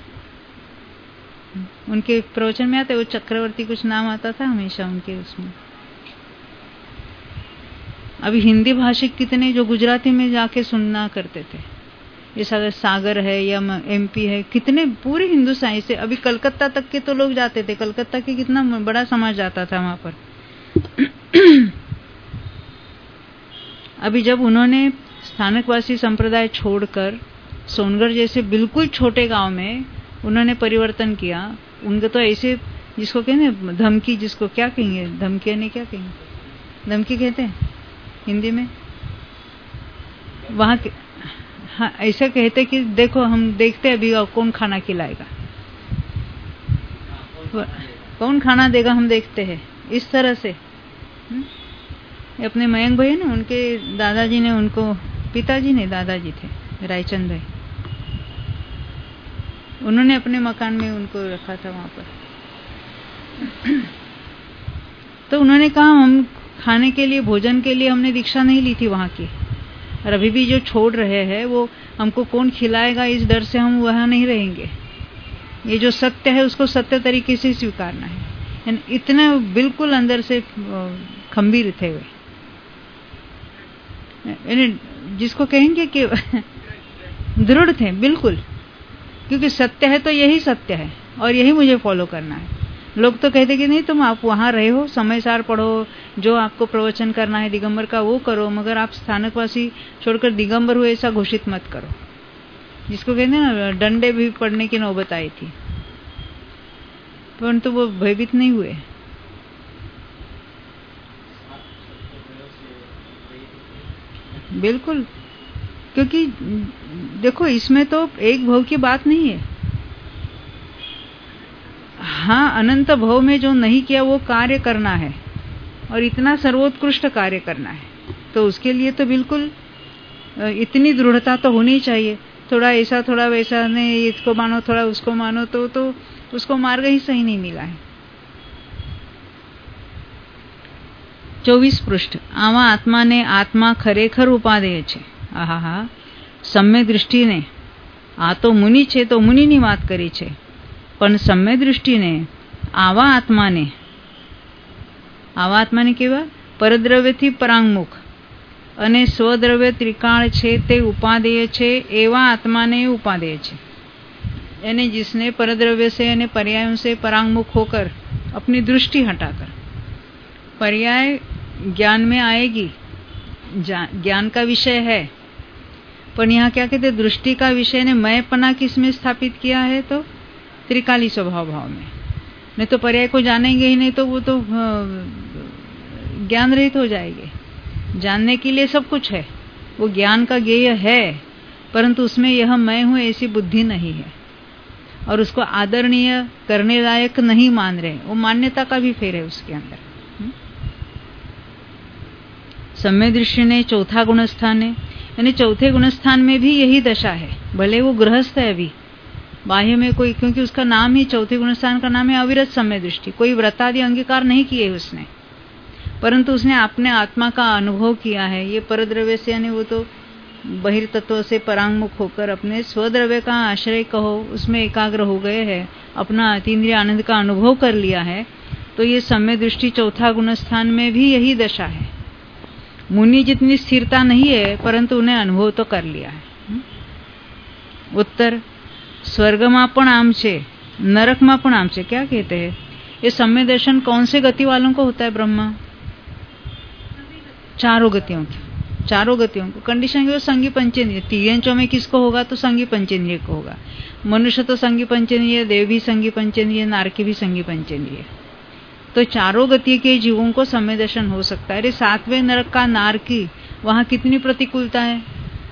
उनके प्रवचन में आते, वो चक्रवर्ती कुछ नाम आता था हमेशा उनके उसमें। अभी हिंदी भाषिक कितने जो गुजराती में जाके सुनना करते थे। ये सागर है या एमपी है, कितने पूरे हिंदुस्तान से। अभी कलकत्ता तक के तो लोग जाते थे। कलकत्ता के कितना बड़ा समाज जाता था वहां पर। अभी जब उन्होंने स्थानकवासी संप्रदाय छोड़कर सोनगढ़ जैसे बिल्कुल छोटे गांव में उन्होंने परिवर्तन किया, उनको तो ऐसे, जिसको कहते धमकी, जिसको क्या कहेंगे, धमकी नहीं, क्या कहेंगे, धमकी कहते हैं हिंदी में वहां के। हाँ, ऐसा कहते कि देखो हम देखते अभी कौन खाना खिलाएगा, कौन खाना देगा, हम देखते हैं, इस तरह से। अपने मयंक भाई ना, उनके दादाजी ने उनको, पिताजी ने दादाजी थे रायचंद भाई, उन्होंने अपने मकान में उनको रखा था वहां पर। तो उन्होंने कहा हम खाने के लिए, भोजन के लिए हमने दीक्षा नहीं ली थी वहां की, और अभी भी जो छोड़ रहे हैं वो हमको कौन खिलाएगा इस डर से हम वहां नहीं रहेंगे। ये जो सत्य है उसको सत्य तरीके से स्वीकारना है। इतने बिल्कुल अंदर से खंबीर थे वे, जिसको कहेंगे कि दृढ़ थे बिल्कुल, क्योंकि सत्य है तो यही सत्य है और यही मुझे फॉलो करना है। लोग तो कहते कि नहीं, तुम आप वहां रहे हो, समय सार पढ़ो, जो आपको प्रवचन करना है दिगंबर का वो करो, मगर आप स्थानकवासी छोड़कर दिगंबर हुए ऐसा घोषित मत करो। जिसको कहते हैं ना, डंडे भी पड़ने की नौबत आई थी, परंतु वो भयभीत नहीं हुए। बिल्कुल, क्योंकि देखो इसमें तो एक भव की बात नहीं है। हाँ, अनंत भव में जो नहीं किया वो कार्य करना है, और इतना सर्वोत्कृष्ट कार्य करना है, तो उसके लिए तो बिल्कुल इतनी दृढ़ता तो होनी चाहिए। थोड़ा ऐसा थोड़ा वैसा नहीं, इसको मानो थोड़ा उसको मानो, तो उसको मार्ग ही सही नहीं मिला है। 24 પૃષ્ઠ. આવા આત્માને આત્મા ખરેખર ઉપાદેય છે. આહા, સમ્ય દૃષ્ટિને આ તો મુનિ છે તો મુનિની વાત કરી છે, પણ સમ્ય દૃષ્ટિને આવા આત્માને કેવા પરદ્રવ્યથી પરાંગમુખ અને સ્વદ્રવ્ય ત્રિકાળ છે તે ઉપાદેય છે, એવા આत्माने उपादेय છે. यानी जिसने परद्रव्य से यानी पर्यायों से परांगमुख होकर अपनी दृष्टि हटाकर, पर्याय ज्ञान में आएगी, ज्ञान का विषय है, पर यहाँ क्या कहते, दृष्टि का विषय ने मैंपना किसमें स्थापित किया है, तो त्रिकाली स्वभाव भाव में. नहीं तो पर्याय को जानेंगे ही नहीं तो वो तो ज्ञान रहित हो जाएंगे. जानने के लिए सब कुछ है, वो ज्ञान का ज्ञेय है, परंतु उसमें यह मैं हूं ऐसी बुद्धि नहीं है और उसको आदरणीय करने लायक नहीं मान रहे. वो मान्यता का भी फेर है उसके अंदर. सम्य दृष्टि ने चौथा गुणस्थान है, यानी चौथे गुणस्थान में भी यही दशा है. भले वो गृहस्थ है अभी, बाह्य में कोई, क्योंकि उसका नाम ही चौथे गुणस्थान का नाम है अविरत सम्य दृष्टि. कोई व्रतादि अंगीकार नहीं किए उसने, परंतु उसने अपने आत्मा का अनुभव किया है. ये परद्रव्य से यानी वो तो बहिर्तत्व से परांगमुख होकर अपने स्वद्रव्य का आश्रय कहो उसमें एकाग्र हो गए हैं, अपना अतीन्द्रिय आनंद का अनुभव कर लिया है. तो ये सम्य दृष्टि चौथा गुणस्थान में भी यही दशा है. मुनि जितनी स्थिरता नहीं है, परंतु उन्हें अनुभव तो कर लिया है. उत्तर, स्वर्गमा पण आम छे, नरकमा पण आम छे. क्या कहते हैं? ये सम्य दर्शन कौन से गति वालों को होता है? ब्रह्मा चारों गतियों को. कंडीशन के संगी पंचेंद्रिय, तीनों में किसको होगा? तो संगी पंचेंद्रिय को होगा. मनुष्य तो संगी पंचेंद्रिय, देव भी संगी पंचेंद्रिय, नारकी भी संगी पंचेंद्रिय. तो चारों गति के जीवों को सम्य दर्शन हो सकता है. अरे 7वें नरक का नारकी, वहां कितनी प्रतिकूलता है.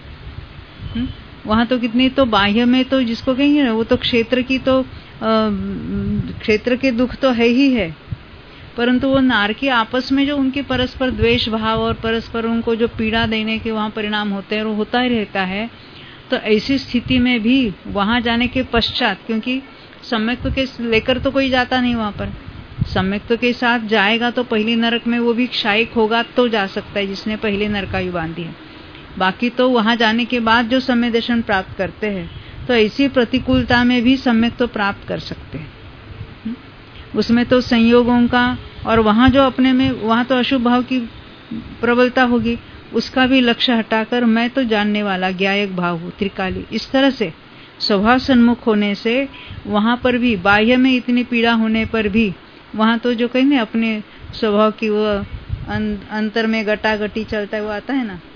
वहां तो कितनी, तो बाह्य में तो जिसको कहेंगे ना, वो तो क्षेत्र की तो क्षेत्र के दुख तो है ही है, परंतु वो नारकी आपस में जो उनके परस्पर द्वेष भाव और परस्पर उनको जो पीड़ा देने के वहां परिणाम होते हैं वो होता ही रहता है. तो ऐसी स्थिति में भी वहां जाने के पश्चात, क्योंकि सम्यक्त्व के लेकर तो कोई जाता नहीं वहां पर, सम्यक्त्व के साथ जाएगा तो पहली नरक में वो भी क्षायिक होगा तो जा सकता है जिसने पहले नरकायु बांधी है. बाकी तो वहां जाने के बाद जो सम्य दर्शन प्राप्त करते हैं तो ऐसी प्रतिकूलता में भी सम्यक्त्व प्राप्त कर सकते हैं. उसमें तो संयोगों का, और वहां जो अपने में वहां तो अशुभ भाव की प्रबलता होगी, उसका भी लक्ष्य हटाकर मैं तो जानने वाला ज्ञायक भाव हूं, त्रिकाली. इस तरह से स्वभाव सन्मुख होने से वहां पर भी बाह्य में इतनी पीड़ा होने पर भी वहां तो जो कहेंगे अपने स्वभाव की वो अंतर में गटागटी चलता है, वो आता है ना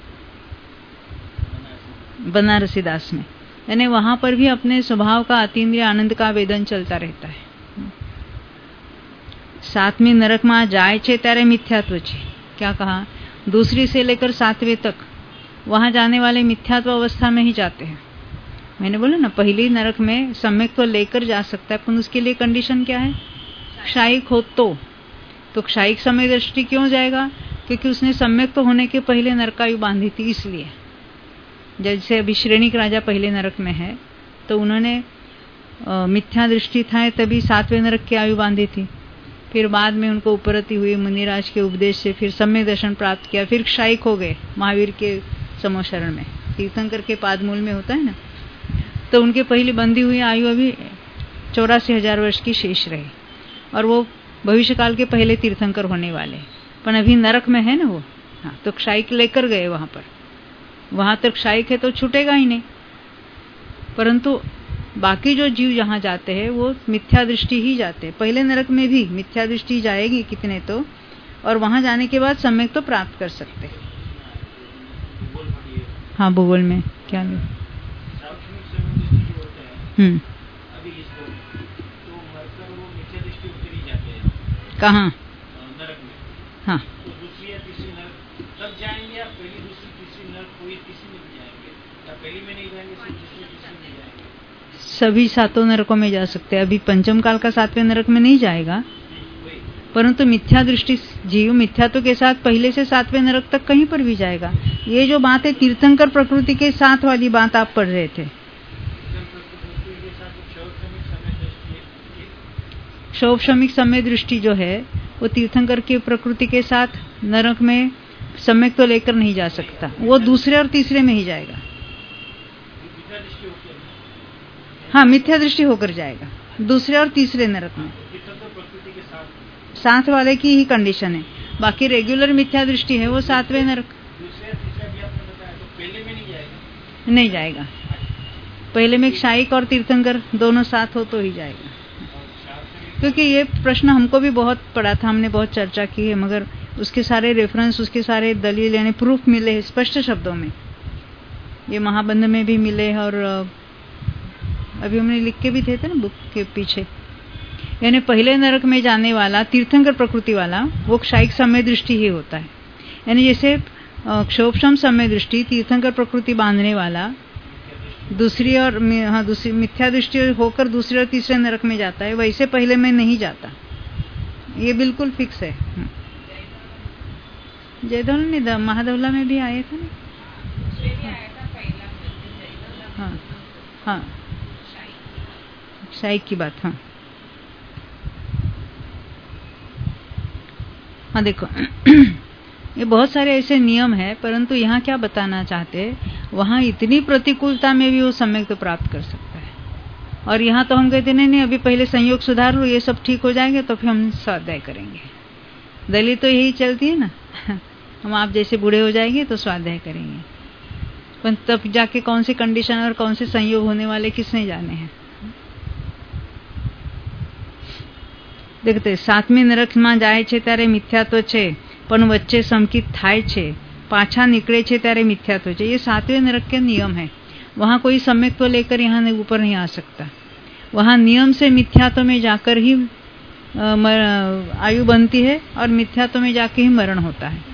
बनारसी दास में, यानी वहां पर भी अपने स्वभाव का अतीन्द्रिय आनंद का वेदन चलता रहता है. 7મી नरकમાં જાય છે ત્યારે મિથ્યાત્વ છે. क्या कहा? दूसरी से लेकर 7वें तक वहां जाने वाले मिथ्यात्व अवस्था में ही जाते हैं. मैंने बोला ना, पहली नरक में सम्यक्त्व लेकर जा सकता है, पर उसके लिए कंडीशन क्या है? क्षायिक हो तो क्षायिक समय दृष्टि क्यों जाएगा? क्योंकि उसने सम्यक्त्व होने के पहले नरकायु बांधी थी. इसलिए जैसे अभी श्रेणिक राजा पहले नरक में है तो उन्होंने मिथ्या दृष्टि था तभी 7वें नरक की आयु बांधी थी. फिर बाद में उनको उपरति हुई मुनिराज के उपदेश से फिर सम्यक दर्शन प्राप्त किया, फिर क्षायिक हो गए महावीर के समोशरण में, तीर्थंकर के पादमूल में होता है ना. तो उनके पहले बंधी हुई आयु अभी 84,000 वर्ष की शेष रही, और वो भविष्य काल के पहले तीर्थंकर होने वाले, पर अभी नरक में है ना वो. हाँ, तो क्षायिक लेकर गए वहां पर. वहां तक क्षायिक है तो छूटेगा ही नहीं, परंतु बाकी जो जीव जहां जाते हैं वो मिथ्या दृष्टि ही जाते हैं. पहले नरक में भी मिथ्या दृष्टि जाएगी कितने तो, और वहां जाने के बाद सम्यक तो प्राप्त कर सकते हैं. हाँ, भूगोल में क्या नहीं. कहाँ? हाँ, सभी 7 नरकों में जा सकते हैं. अभी पंचम काल का 7वें नरक में नहीं जाएगा, परंतु मिथ्या दृष्टि जीव मिथ्यात्व के साथ पहले से 7वें नरक तक कहीं पर भी जाएगा. ये जो बात है तीर्थंकर प्रकृति के साथ वाली बात आप पढ़ रहे थे, क्षोभशमिक समय दृष्टि जो है वो तीर्थंकर की प्रकृति के साथ नरक में सम्यक तो लेकर नहीं जा सकता, वो दूसरे और तीसरे में ही जाएगा। हाँ, मिथ्या दृष्टि होकर जाएगा दूसरे और तीसरे नरक में। साथ वाले की ही कंडीशन है, बाकी रेगुलर मिथ्या दृष्टि है वो सातवें नरक नहीं जाएगा। पहले में क्षायिक और तीर्थंकर दोनों साथ हो तो ही जाएगा। क्योंकि ये प्रश्न हमको भी बहुत पड़ा था, हमने बहुत चर्चा की है, मगर उसके सारे रेफरेंस, उसके सारे दलील यानी प्रूफ मिले स्पष्ट शब्दों में। ये महाबंध में भी मिले और अभी हमने लिख के भी थे ना बुक के पीछे। यानी पहले नरक में जाने वाला तीर्थंकर प्रकृति वाला वो क्षायिक समय दृष्टि ही होता है। यानी जैसे क्षोभशम समय दृष्टि तीर्थंकर प्रकृति बांधने वाला दूसरी और दूसरी मिथ्या दृष्टि होकर दूसरे और तीसरे नरक में जाता है, वैसे पहले में नहीं जाता। ये बिल्कुल फिक्स है। जयधौल ने महाधवला में भी आए थे ना। हाँ हाँ, शाही की बात। हाँ हाँ, देखो ये बहुत सारे ऐसे नियम है, परंतु यहाँ क्या बताना चाहते हैं, वहाँ इतनी प्रतिकूलता में भी वो सम्यक तो प्राप्त कर सकता है। और यहाँ तो हम कहते नहीं, अभी पहले संयोग सुधार लो, ये सब ठीक हो जाएंगे तो फिर हम स्वाध्याय करेंगे। दलील तो यही चलती है ना हम आप जैसे बूढ़े हो जाएंगे तो स्वाध्याय करेंगे, पर तब जाके कौन सी कंडीशन और कौन से संयोग होने वाले किसने जाने हैं। देखते सातमी नरकમાં જાય છે ત્યારે મિથ્યાત્વ છે, પણ વચ્ચે સંકિત થાય છે, પાછા નીકળે છે ત્યારે મિથ્યાત્વ છે। ये सातवें नरक के नियम है। वहाँ कोई सम्यक्त्व लेकर यहाँ ऊपर नहीं आ सकता। वहाँ नियम से मिथ्यात्व में जाकर ही आयु बनती है और मिथ्यात्व में जाके ही मरण होता है।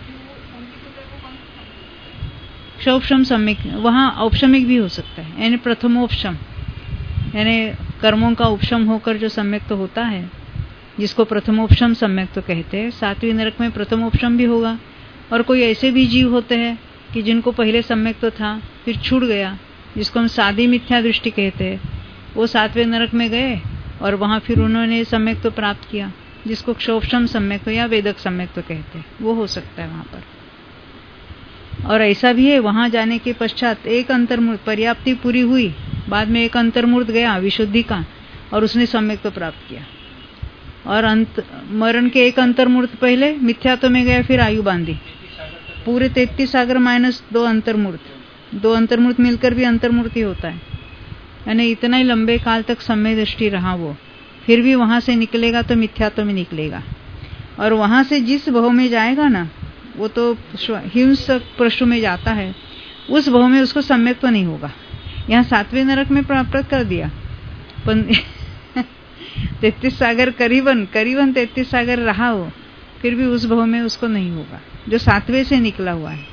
क्षोभशम सम्यक, वहाँ औपशमिक भी हो सकता है, यानी प्रथमोपशम, यानी कर्मों का उपशम होकर जो सम्यक तो होता है, जिसको प्रथमोपशम सम्यक तो कहते हैं। सातवीं नरक में प्रथमोपशम भी होगा। और कोई ऐसे भी जीव होते हैं कि जिनको पहले सम्यक तो था फिर छूट गया, जिसको हम सादी मिथ्या दृष्टि कहते हैं, वो सातवें नरक में गए और वहां फिर उन्होंने सम्यक तो प्राप्त किया, जिसको क्षोभशम सम्यक तो या वेदक सम्यक तो कहते हैं। वो हो सकता है वहां पर। और ऐसा भी है, वहां जाने के पश्चात एक अंतर्मूर्त पर्याप्ति पूरी हुई, बाद में एक अंतर्मूर्त गया विशुद्धि का और उसने सम्यक तो प्राप्त किया। और मरण के एक अंतर्मूर्त पहले मिथ्यात्व में गया, फिर आयु बांधी। पूरे 33 सागर माइनस 2 अंतर्मूर्त, 2 अंतर्मूर्त मिलकर भी अंतर्मूर्ति होता है। यानी इतना ही लंबे काल तक समय दृष्टि रहा वो, फिर भी वहां से निकलेगा तो मिथ्यात्व में निकलेगा। और वहां से जिस भव में जाएगा ना, वो तो हिंसक पृष्ठ में जाता है, उस भव में उसको सम्यक तो नहीं होगा। यहाँ सातवें नरक में प्राप्त कर दिया, पर 33 सागर करीबन 33 सागर रहा हो, फिर भी उस भव में उसको नहीं होगा जो सातवें से निकला हुआ है।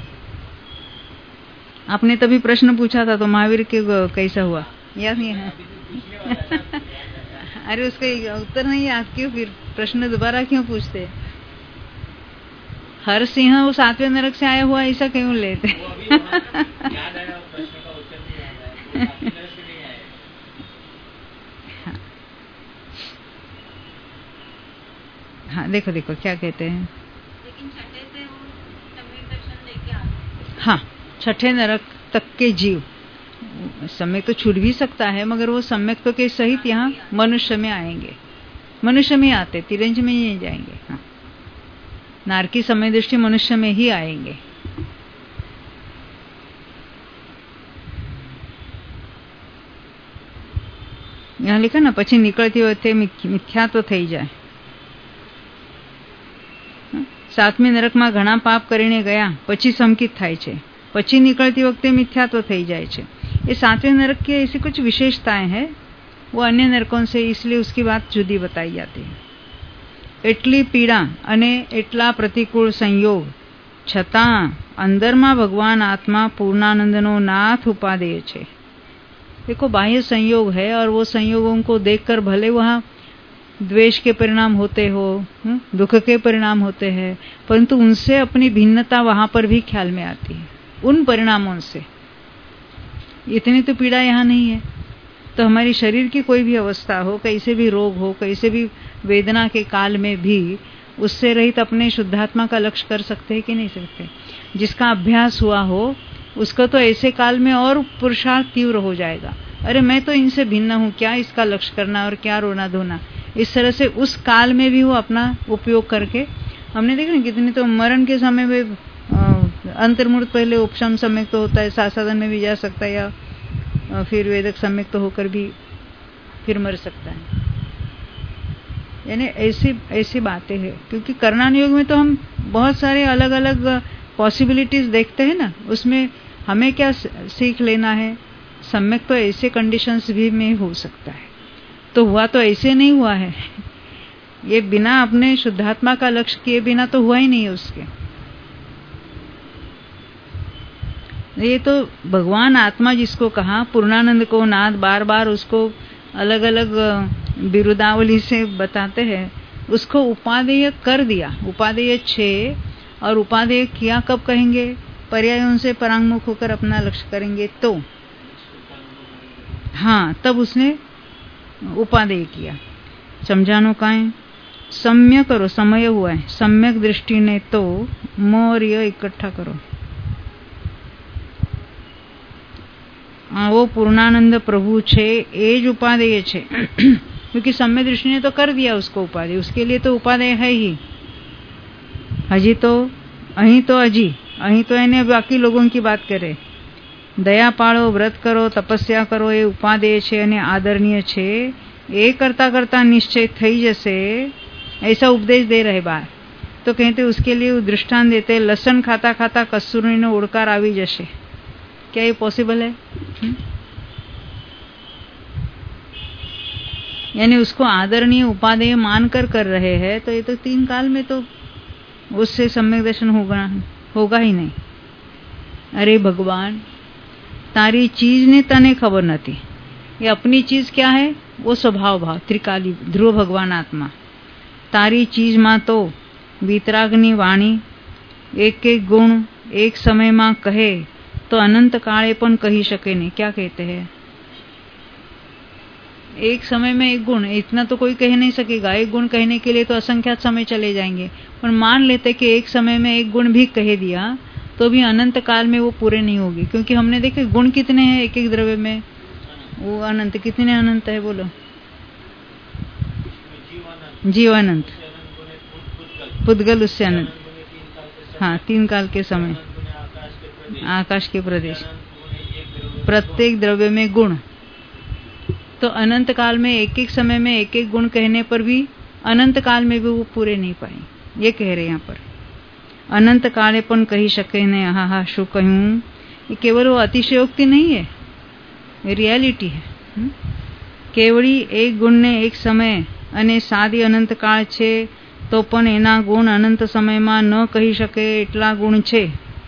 आपने तभी प्रश्न पूछा था तो महावीर के कैसा हुआ, याद नहीं है? अरे उसका उत्तर नहीं याद, क्यों फिर प्रश्न दोबारा क्यों पूछते? हर सिंह वो सातवें नरक से आया हुआ ऐसा क्यों लेते? हाँ, देखो देखो क्या कहते हैं। लेकिन छठे से वो सम्यक दर्शन लेके आते। हाँ, छठे नरक तक के जीव सम्यक तो छूट भी सकता है, मगर वो सम्यक तो के सहित यहाँ मनुष्य में आएंगे। मनुष्य में आते, तिरंज में ही जाएंगे। हाँ, नारकी समय दृष्टि मनुष्य में ही आएंगे। यहाँ लिखा ना, પછી નીકળતી વખતે મિથ્યા તો થઈ જાય। સાતમી નરકમાં ઘણા પાપ કરીને ગયા પછી સંકિત થાય છે, પછી નીકળતી વખતે મિથ્યાત્વ થઈ જાય છે। ये सातवें नरक की ऐसी कुछ विशेषताएं हैं, वो अन्य नरकों से, इसलिए उसकी बात जुदी बताई जाती है। એટલી પીડા અને એટલા प्रतिकूल संयोग છતાં અંદરમાં ભગવાન આત્મા પૂર્ણાનંદનો नाथ उपादेय છે। देखो, बाह्य संयोग है और वो संयोगों को देखकर भले वहाँ द्वेष के परिणाम होते हो, दुख के परिणाम होते हैं, परंतु उनसे अपनी भिन्नता वहां पर भी ख्याल में आती है। उन परिणामों से इतनी तो पीड़ा यहाँ नहीं है। तो हमारी शरीर की कोई भी अवस्था हो, कैसे भी रोग हो, कैसे भी वेदना के काल में भी उससे रहित अपने शुद्धात्मा का लक्ष्य कर सकते हैं कि नहीं सकते? जिसका अभ्यास हुआ हो उसका तो ऐसे काल में और पुरुषार्थ तीव्र हो जाएगा। अरे मैं तो इनसे भिन्न हूँ, क्या इसका लक्ष्य करना और क्या रोना धोना। इस तरह से उस काल में भी वो अपना उपयोग करके, हमने देखा ना कितनी तो मरण के समय में अंतर्मुहूर्त पहले उपशम सम्यक तो होता है, साधन में भी जा सकता है, या फिर वेदक सम्यक तो होकर भी फिर मर सकता है। यानी ऐसी बातें हैं, क्योंकि करणान योग में तो हम बहुत सारे अलग अलग पॉसिबिलिटीज देखते हैं ना। उसमें हमें क्या सीख लेना है? सम्यक तो ऐसे कंडीशंस भी में हो सकता है, तो हुआ तो ऐसे नहीं हुआ है, ये बिना अपने शुद्धात्मा का लक्ष्य किए बिना तो हुआ ही नहीं है उसके। ये तो भगवान आत्मा जिसको कहा, पूर्णानंद को नाथ बार बार उसको अलग अलग बिरुदावली से बताते हैं, उसको उपादेय कर दिया। उपादेय 6 और उपादेय किया कब कहेंगे? पर्यायों से परांगमुख होकर अपना लक्ष्य करेंगे तो, हाँ, तब उसने उपादेय किया। समझानो का है, सम्य करो, समय हुआ है, सम्यक दृष्टि ने तो मोर ये इकट्ठा करो। वो पूर्णानंद प्रभु छे, एज उपादेय छे क्योंकि सम्य दृष्टि ने तो कर दिया उसको उपादेय, उसके लिए तो उपादेय है ही। हजी तो अहीं तो એને બાકી લોકોની की बात करे, દયા પાળો, વ્રત કરો, તપસ્યા કરો, એ ઉપાદેય છે અને આદરણીય છે। એ करता करता निश्चय થઈ जैसे ऐसा उपदेश दे रहे बार। तो कहते उसके लिए दृष्टांत देते, लसन खाता खाता कस्तूरीनो ओड़कार આવી जैसे। क्या ये पॉसिबल है? यानी उसको आदरणीय उपादेय मानकर कर रहे हैं, तो ये तो 3 काल में तो उससे सम्यक दर्शन होगा ही नहीं। अरे भगवान, तारी चीज ने तने खबर नथी, ये अपनी चीज क्या है? वो स्वभाव भाव त्रिकाली ध्रुव भगवान आत्मा। तारी चीज में तो वीतरागनी वाणी एक एक गुण एक समय में कहे तो अनंत काले पण कही सके नहीं। क्या कहते हैं? एक समय में एक गुण, इतना तो कोई कह नहीं सकेगा। एक गुण कहने के लिए तो असंख्यात समय चले जाएंगे, पर मान लेते कि एक समय में एक गुण भी कह दिया तो भी अनंत काल में वो पूरे नहीं होगी, क्योंकि हमने देखे गुण कितने हैं एक एक द्रव्य में, वो अनंत। कितने अनंत है बोलो? जीव अनंत, पुद्गल उससे अनंत, हाँ, 3 काल के समय, आकाश के प्रदेश, प्रत्येक द्रव्य में गुण। तो अनंत काल में एक एक समय में एक एक गुण कहने पर भी अनंत काल में भी वो पूरे नहीं पाए। ये कह रहे यहाँ पर, अनंत काले पण कही सके ने। हा हा, शू कहूं? ये केवल वो अतिशयोक्ति नहीं है, ये रियलिटी है। केवड़ी एक गुण ने एक समय અને સાદી અનંત કાળ છે, તો પણ એના ગુણ અનંત સમયમાં ન કહી શકે એટલા ગુણ છે।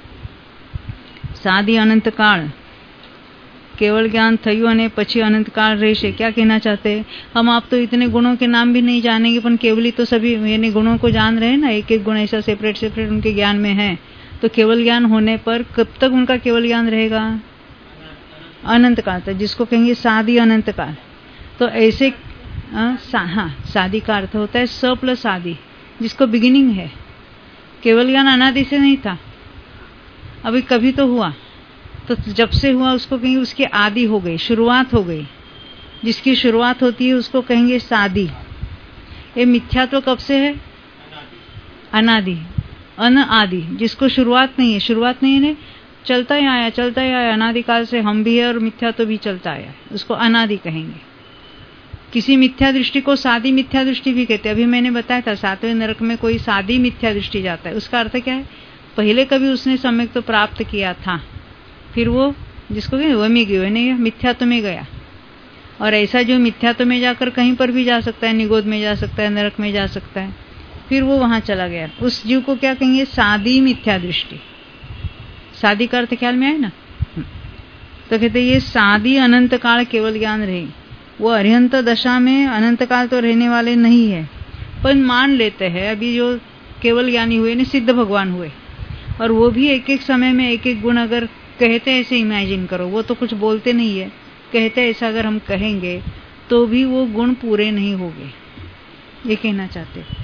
સાદી અનંત કાળ केवल ज्ञान थयु અને પછી अनंत काल રહેશે। क्या कहना चाहते हैं? हम आप तो इतने गुणों के नाम भी नहीं जानेंगे, पर केवली तो सभी यानी गुणों को जान रहे हैं ना, एक एक गुण ऐसा सेपरेट सेपरेट उनके ज्ञान में है। तो केवल ज्ञान होने पर कब तक उनका केवल ज्ञान रहेगा? अनंत काल तक, जिसको कहेंगे सादी अनंत काल। तो ऐसे हाँ, सादी का अर्थ होता है स प्लस आदि, जिसको बिगिनिंग है। केवल ज्ञान अनादि से नहीं था, अभी कभी तो हुआ, तो जब से हुआ उसको कहेंगे उसकी आदि हो गई, शुरुआत हो गई। जिसकी शुरुआत होती है उसको कहेंगे सादी। ये मिथ्यात्व कब से है? अनादि, अन आदि, जिसको शुरुआत नहीं है। शुरुआत नहीं है, चलता ही आया अनादिकाल से, हम भी है और मिथ्यात्व भी चलता आया, उसको अनादि कहेंगे। किसी मिथ्या दृष्टि को सादी मिथ्या दृष्टि भी कहते हैं। अभी मैंने बताया था 7वें नरक में कोई सादी मिथ्या दृष्टि जाता है, उसका अर्थ क्या है? पहले कभी उसने सम्यक तो प्राप्त किया था, फिर वो जिसको वमी गयो नहीं, मिथ्यात्व में गया। और ऐसा जो मिथ्यात्व में जाकर कहीं पर भी जा सकता है, निगोद में जा सकता है, नरक में जा सकता है, फिर वो वहां चला गया, उस जीव को क्या कहेंगे? सादी मिथ्या दृष्टि। सादी का अर्थ ख्याल में आए ना? तो कहते ये सादी अनंत काल केवल ज्ञान रहे। वो अरिहंत दशा में अनंत काल तो रहने वाले नहीं है, पर मान लेते हैं अभी जो केवल ज्ञानी हुए ने सिद्ध भगवान हुए, और वो भी एक एक समय में एक एक गुण अगर कहते, ऐसे इमेजिन करो, वो तो कुछ बोलते नहीं है, कहते ऐसा अगर हम कहेंगे तो भी वो गुण पूरे नहीं होंगे, ये कहना चाहते।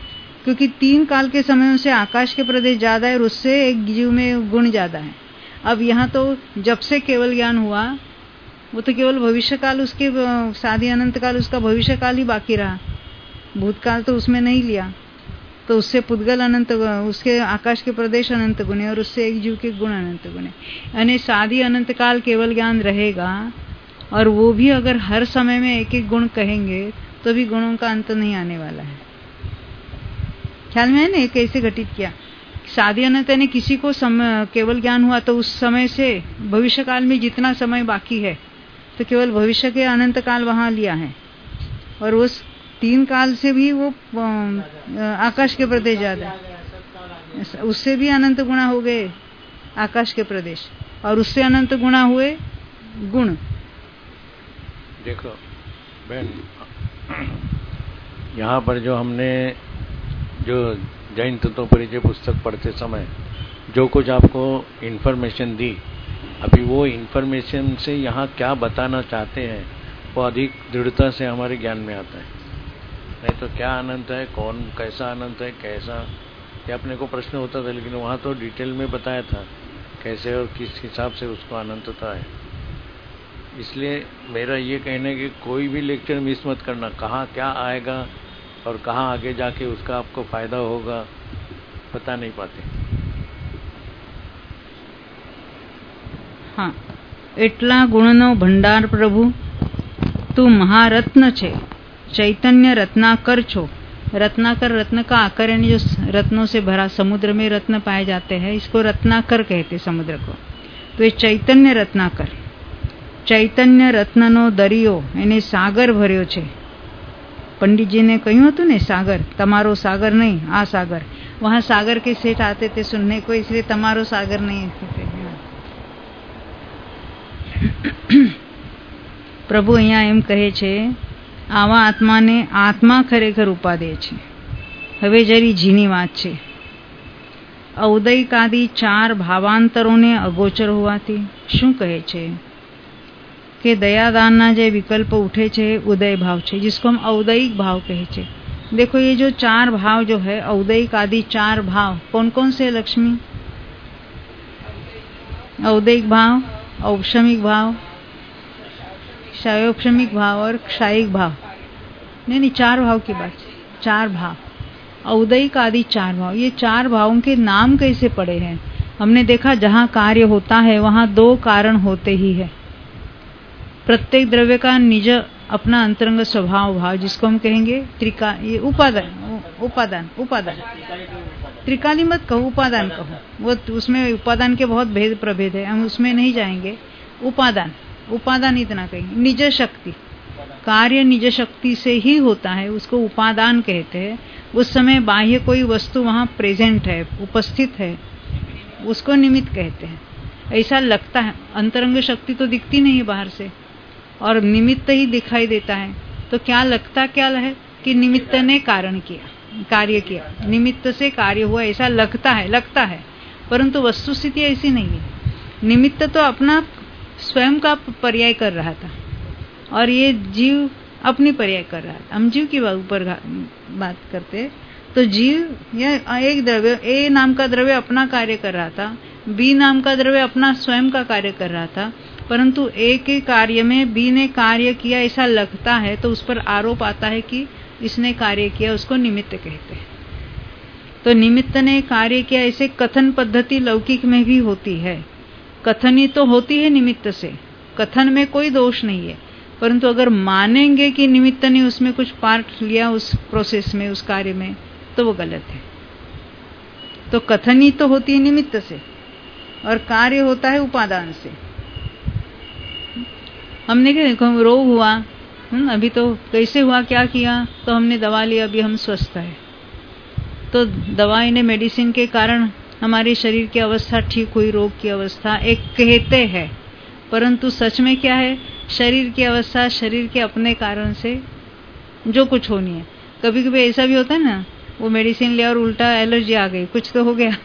क्योंकि 3 काल के समय से आकाश के प्रदेश ज्यादा है और उससे एक जीव में गुण ज्यादा है। अब यहाँ तो जब से केवल ज्ञान हुआ वो तो केवल भविष्य काल, उसके साधी अनंत काल उसका भविष्य काल ही बाकी रहा, भूतकाल तो उसमें नहीं लिया। तो उससे पुद्गल अनंत, उसके आकाश के प्रदेश अनंत गुण है और उससे एक जीव के गुण अनंत गुण है। यानी साधी अनंत काल केवल ज्ञान रहेगा और वो भी अगर हर समय में एक एक गुण कहेंगे तो भी गुणों का अंत नहीं आने वाला है। ख्याल में है ना कैसे घटित किया। साधी अनंत यानी किसी को केवल ज्ञान हुआ तो उस समय से भविष्य काल में जितना समय बाकी है तो केवल भविष्य के अनंत काल वहां लिया है और उस 3 काल से भी वो आकाश के प्रदेश ज्यादा है, उससे भी अनंत गुणा हो गए आकाश के प्रदेश और उससे अनंत गुणा हुए गुण। देखो बहन, यहाँ पर जो हमने जो जैन तत्व परिचय पुस्तक पढ़ते समय जो कुछ आपको इन्फॉर्मेशन दी, अभी वो इन्फॉर्मेशन से यहाँ क्या बताना चाहते हैं वो अधिक दृढ़ता से हमारे ज्ञान में आता है। नहीं तो क्या अनंत है, कौन कैसा अनंत है, कैसा, ये अपने को प्रश्न होता था, लेकिन वहाँ तो डिटेल में बताया था कैसे और किस हिसाब से उसको अनंतता है। इसलिए मेरा ये कहना है कि कोई भी लेक्चर मिस मत करना, कहाँ क्या आएगा और कहाँ आगे जाके उसका आपको फायदा होगा पता नहीं पाते। हाँ, એટલા ગુણનો ભંડાર પ્રભુ, તું મહારત્ન છે, चैतन्य रत्नाकर छो। रत्नाकर, रत्न का आकर यानी जो रत्नों से भरा, समुद्र में रत्न पाए जाते हैं, इसको रत्नाकर कहते समुद्र को। तो ये चैतन्य रत्नाकर, चैतन्य रत्ननो दरियो એને સાગર ભર્યો છે। पंडितजीने કહ્યું હતું ને सागर, તમારો सागर नहीं आ सागर। वहां सागर के सेठ आते थे सुनने को, इसलिए તમારો सागर नहीं कहते। પ્રભુ અહીંયા એમ કહે છે આવા આત્માને આત્મા ખરેખર ઉપાદે છે। હવે જરી ઝીણી વાત છે। औदैकादि 4 ભાવાંતરોને અગોચર હોવાથી શું કહે છે કે દયાદાનના જે વિકલ્પ ઉઠે છે ઉદય ભાવ છે, जिसको हम औदैक भाव कहे छे। देखो ये जो 4 भाव जो है औदैक आदि 4 भाव कौन कौन से लक्ष्मी? औदैक भाव, औपशमिक भाव, क्षयोपशमिक भाव और क्षायिक भाव। नहीं 4 भाव की बात, 4 भाव औदैक आदि 4 भाव। ये 4 भावों के नाम कैसे पड़े हैं? हमने देखा जहाँ कार्य होता है वहाँ 2 कारण होते ही है। प्रत्येक द्रव्य का निज अपना अंतरंग स्वभाव भाव, जिसको हम कहेंगे ये उपादान, उपादान उपादान, त्रिकाली मत कहो, उपादान कहो। वो उसमें उपादान के बहुत भेद प्रभेद है, हम उसमें नहीं जाएंगे। उपादान, उपादान इतना कहेंगे। निज शक्ति, कार्य निज शक्ति से ही होता है, उसको उपादान कहते हैं। उस समय बाह्य कोई वस्तु वहां प्रेजेंट है, उपस्थित है, उसको निमित्त कहते हैं। ऐसा लगता है, अंतरंग शक्ति तो दिखती नहीं है बाहर से और निमित्त ही दिखाई देता है। तो क्या लगता क्या है कि निमित्त ने कारण किया, कार्य किया, निमित्त से कार्य हुआ, ऐसा लगता है, परंतु वस्तुस्थिति ऐसी नहीं है। निमित्त तो अपना स्वयं का पर्याय कर रहा था और ये जीव अपनी पर्याय कर रहा था। हम जीव की ऊपर बात करते तो जीव या एक द्रव्य, ए नाम का द्रव्य अपना कार्य कर रहा था, बी नाम का द्रव्य अपना स्वयं का कार्य कर रहा था, परंतु ए के कार्य में बी ने कार्य किया ऐसा लगता है, तो उस पर आरोप आता है कि इसने कार्य किया, उसको निमित्त कहते हैं। तो निमित्त ने कार्य किया, ऐसे कथन पद्धति लौकिक में भी होती है। कथनी तो होती है निमित्त से, कथन में कोई दोष नहीं है, परंतु अगर मानेंगे कि निमित्त ने उसमें कुछ पार्ट लिया उस प्रोसेस में, उस कार्य में, तो वो गलत है। तो कथनी तो होती है निमित्त से और कार्य होता है उपादान से। हमने क्या रोग हुआ, अभी तो कैसे हुआ, क्या किया, तो हमने दवा ली, अभी हम स्वस्थ है। तो दवाई ने, मेडिसिन के कारण हमारे शरीर की अवस्था ठीक हुई, रोग की अवस्था एक कहते हैं, परंतु सच में क्या है, शरीर की अवस्था शरीर के अपने कारण से जो कुछ होनी है। कभी कभी ऐसा भी होता है ना, वो मेडिसिन लिया और उल्टा एलर्जी आ गई, कुछ तो हो गया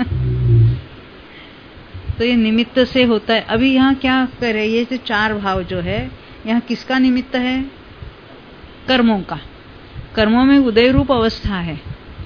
तो ये निमित्त से होता है। अभी यहाँ क्या करे, ये जो 4 भाव जो है, यहाँ किसका निमित्त है? कर्मों का। कर्मों में उदय रूप अवस्था है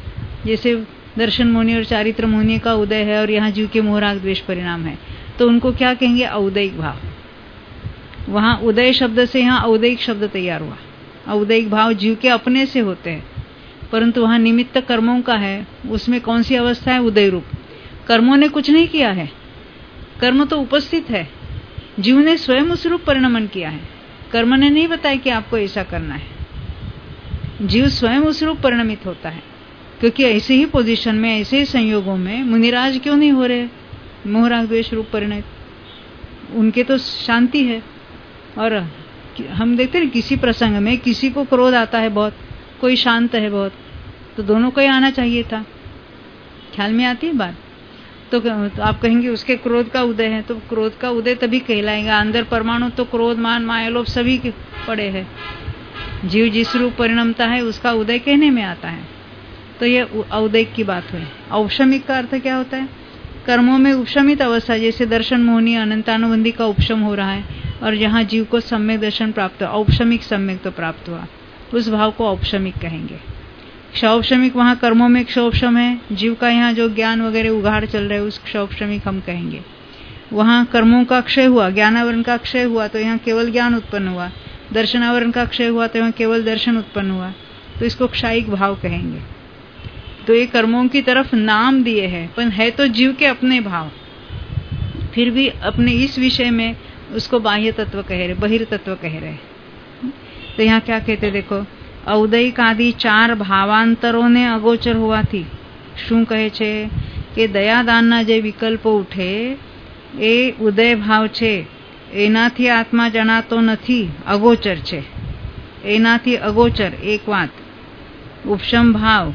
जैसे दर्शन मुनि और चारित्र मुनि का उदय है और यहाँ जीव के मोहराग द्वेष परिणाम है, तो उनको क्या कहेंगे? औदैक भाव। वहां उदय शब्द से यहाँ औदैक शब्द तैयार हुआ। औदैक भाव जीव के अपने से होते हैं, परंतु वहां निमित्त कर्मों का है। उसमें कौन सी अवस्था है? उदय रूप। कर्मों ने कुछ नहीं किया है, कर्म तो उपस्थित है, जीव ने स्वयं उस रूप परिणमन किया है। कर्म ने नहीं बताया कि आपको ऐसा करना है, जीव स्वयं उस रूप परिणमित होता है। क्योंकि ऐसे ही पोजीशन में, ऐसे ही संयोगों में मुनिराज क्यों नहीं हो रहे मोहराग द्वेष रूप परिणत? उनके तो शांति है। और हम देखते हैं किसी प्रसंग में किसी को क्रोध आता है बहुत, कोई शांत है बहुत, तो दोनों को ही आना चाहिए था। ख्याल में आती है बात? तो आप कहेंगे उसके क्रोध का उदय है, तो क्रोध का उदय तभी कहलाएगा। अंदर परमाणु तो क्रोध, मान, माया, लोभ सभी के पड़े हैं। जीव जिस रूप परिणमता है उसका उदय कहने में आता है। तो ये औदैक की बात हुई। औपशमिक का अर्थ क्या होता है? कर्मों में उपशमित अवस्था, जैसे दर्शन मोहनी अनंतानुबंधी का उपशम हो रहा है और जहाँ जीव को सम्यक दर्शन प्राप्त हुआ, औपशमिक सम्यक तो प्राप्त हुआ, उस भाव को औपशमिक कहेंगे। क्षौपशमिक वहाँ कर्मों में क्षौपशम है, जीव का यहाँ जो ज्ञान वगैरह उघाड़ चल रहा है उस क्षौपशमिक हम कहेंगे। वहाँ कर्मों का क्षय हुआ, ज्ञानावरण का क्षय हुआ, तो यहाँ केवल ज्ञान उत्पन्न हुआ। दर्शनावरण का क्षय हुआ तो यहाँ केवल दर्शन उत्पन्न हुआ, तो इसको क्षायिक भाव कहेंगे। तो ये कर्मों की तरफ नाम दिए हैं, पर है तो जीव के अपने भाव, फिर भी अपने इस विषय में उसको बाह्य तत्व कह रहे, बहिर्तत्व कह रहे। तो यहाँ क्या कहते देखो, औदैक आदि 4 ભાવાંતરોને અગોચર હોવાથી શું કહે છે કે દયાદાનના જે વિકલ્પો ઉઠે એ ઉદય ભાવ છે, એનાથી આત્મા જણાતો નથી, અગોચર છે, એનાથી અગોચર એક વાત। ઉપશમ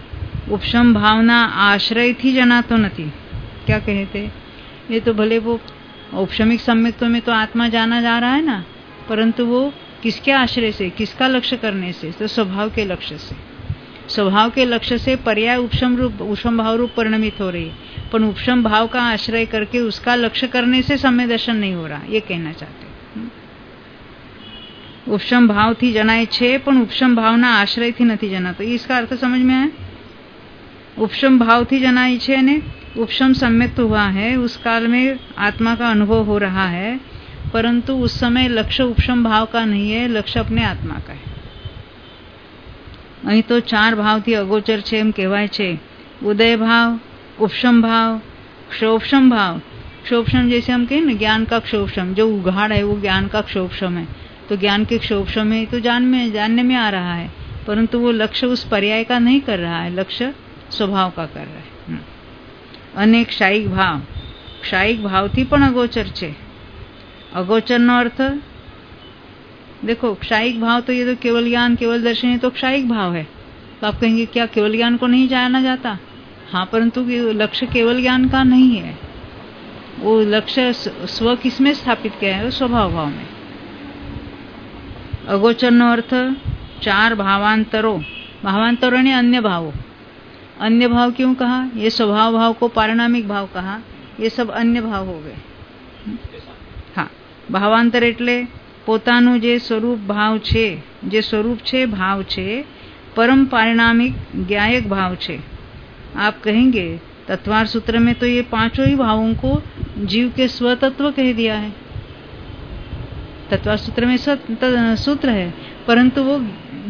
ભાવના આશ્રયથી જણાતો નથી। क्या कहते? ये तो भले वो औपशमिक सम्यक्तों में तो आत्मा जाना जा रहा है ना, परंतु वो किसके आश्रय से, किसका लक्ष्य करने से? तो स्वभाव के लक्ष्य से। स्वभाव के लक्ष्य से पर्याय उपशम भाव रूप परिणमित हो रही है, पर उपशम भाव का आश्रय करके उसका लक्ष्य करने से सम्य दर्शन नहीं हो रहा, ये कहना चाहते। उपशम भाव थी जनाय छे, पण उपशम भावना आश्रय थी नहीं जनातो। इसका अर्थ समझ में आया? उपशम भाव थी जनाय छे ने उपशम सम्यक्त हुआ है, उस काल में आत्मा का अनुभव हो रहा है, परंतु उस समय लक्ष्य उपशम भाव का नहीं है, लक्ष्य अपने आत्मा का है। અહીં તો 4 ભાવથી અગોચર છે એમ કહેવાય છે। ઉદય ભાવ, उपशम भाव, क्षोभशम भाव। क्षोभशम जैसे हम कहें ना ज्ञान का क्षोभशम, जो उघाड़ है वो ज्ञान का क्षोभशम है, तो ज्ञान के क्षोभशम में तो जानने में आ रहा है, परंतु वो लक्ष्य उस पर्याय का नहीं कर रहा है, लक्ष्य स्वभाव का कर रहा है। अनेक क्षायिक भाव, क्षायिक भावથી પણ અગોચર છે। अगोचरનો अर्थ देखो, क्षायिक भाव तो ये तो केवल ज्ञान, केवल दर्शन, ये तो क्षायिक भाव है। तो आप कहेंगे क्या केवल ज्ञान को नहीं जाना जाता? हाँ, परंतु लक्ष्य केवल ज्ञान का नहीं है, वो लक्ष्य स्व किसमें स्थापित किया है? स्वभाव भाव में। अगोचरનો अर्थ 4 भावांतरों, भावांतरों ने अन्य भावों। अन्य भाव क्यों कहा? ये स्वभाव भाव को पारिणामिक भाव कहा, ये सब अन्य भाव हो गए। हाँ, भावांतर એટલે પોતાનું જે સ્વરૂપ ભાવ છે, જે સ્વરૂપ છે, ભાવ છે, परम पारिणामिक ज्ञायक भाव છે। आप कहेंगे तत्वार सूत्र में तो ये 5 ही भावों को जीव के स्वतत्व कह दिया है। तत्वार सूत्र में सूत्र है, परंतु वो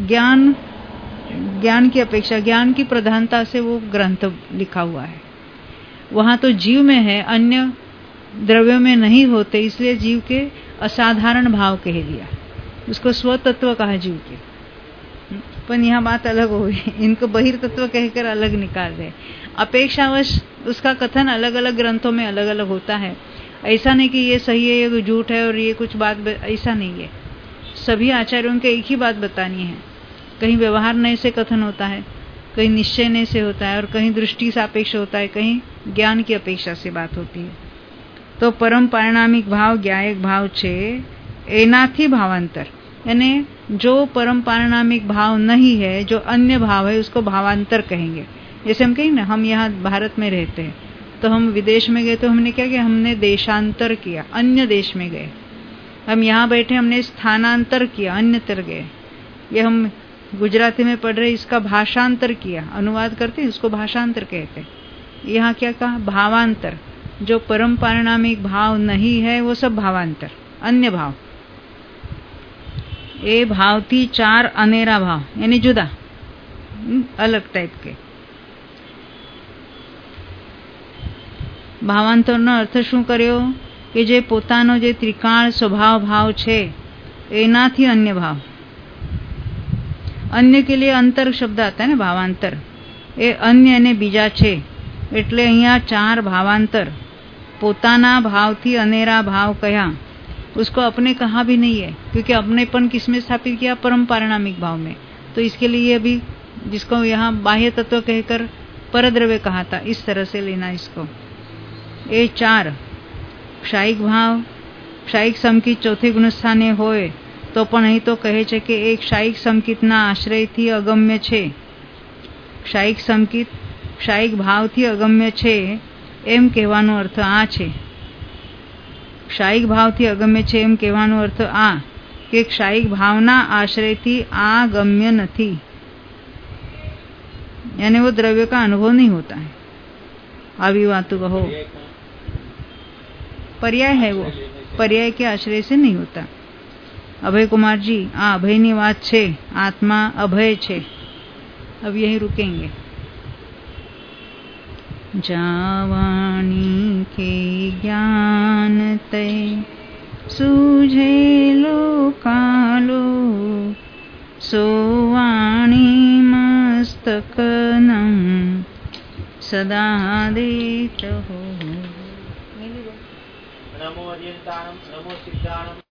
ज्ञान की अपेक्षा, ज्ञान की प्रधानता से वो ग्रंथ लिखा हुआ है। वहां तो जीव में है, अन्य द्रव्यों में नहीं होते, इसलिए जीव के असाधारण भाव कह दिया, उसको स्वतत्व कहा जीव के। पर यहाँ बात अलग हो गई, इनको बहिर्तत्व कहकर अलग निकाल रहे। अपेक्षावश उसका कथन अलग अलग ग्रंथों में अलग अलग होता है। ऐसा नहीं कि ये सही है, ये झूठ है और ये कुछ बात, ऐसा नहीं है। सभी आचार्यों के एक ही बात बतानी है। कहीं व्यवहार नय से कथन होता है, कहीं निश्चय नय से होता है, और कहीं दृष्टि सापेक्ष होता है, कहीं ज्ञान की अपेक्षा से बात होती है। तो परम पारिणामिक भाव ज्ञायक भाव छे, एनाथी भावांतर, यानी जो परम पारिणामिक भाव नहीं है, जो अन्य भाव है, उसको भावांतर कहेंगे। जैसे हम कहें ना, हम यहाँ भारत में रहते हैं, तो हम विदेश में गए तो हमने क्या किया? हमने देशांतर किया, अन्य देश में गए। हम यहाँ बैठे, हमने स्थानांतर किया, अन्यतर गए। ये हम गुजराती में पढ़ रहे, इसका भाषांतर किया, अनुवाद करते उसको भाषांतर कहते। यहाँ क्या कहा? भावांतर। जो परम पारिणामिक भाव नहीं है वो सब भावांतर, अन्य भाव। ए भाव थी 4 अनेरा भाव, यानी जुदा, अलग टाइप के। ભાવાંતરનો અર્થ શું કર્યો કે જે પોતાનો જે ત્રિકાળ સ્વભાવ ભાવ છે એનાથી અન્ય ભાવ। अन्य के लिए अंतर शब्द आता है ना, भावांतर। ए अन्य ने बीजा छे એટલે અહીંયા 4 भावांतर। પોતાના ભાવથી અનેરા भाव कहा, उसको अपने कहा भी नहीं है, क्योंकि अपनेपन किसमें स्थापित किया? परम पारिणामिक भाव में। तो इसके लिए अभी जिसको यहाँ बाह्य तत्व कहकर परद्रव्य कहा था, इस तरह से लेना इसको। ए 4 क्षायिक भाव, क्षायिक समकित चौथे गुणस्थाने होय तो पण અહીં તો કહે છે કે એક क्षायिक समकितના આશ્રયથી અગમ્ય છે। क्षायिक समकित क्षायिक ભાવથી અગમ્ય છે એમ કહેવાનો અર્થ આ છે। क्षायिक ભાવથી અગમ્ય છે એમ કહેવાનો અર્થ આ કે क्षायिक ભાવના આશ્રયથી આ ગમ્ય નથી, यानी वो द्रव्य का अनुभव नहीं होता है। अभिवातु कहो, पर्याय है, वो पर्याय के आश्रय से नहीं होता। अभय कुमार जी, आ अभयनी बात छे, आत्मा अभय छे। अब यही रुकेंगे। जावाणी के ज्ञान ते सूझे लोकालो, सोवाणी मस्तकनं सदा देत हो। नमो अरियंताणं, नमो सिद्धाणं।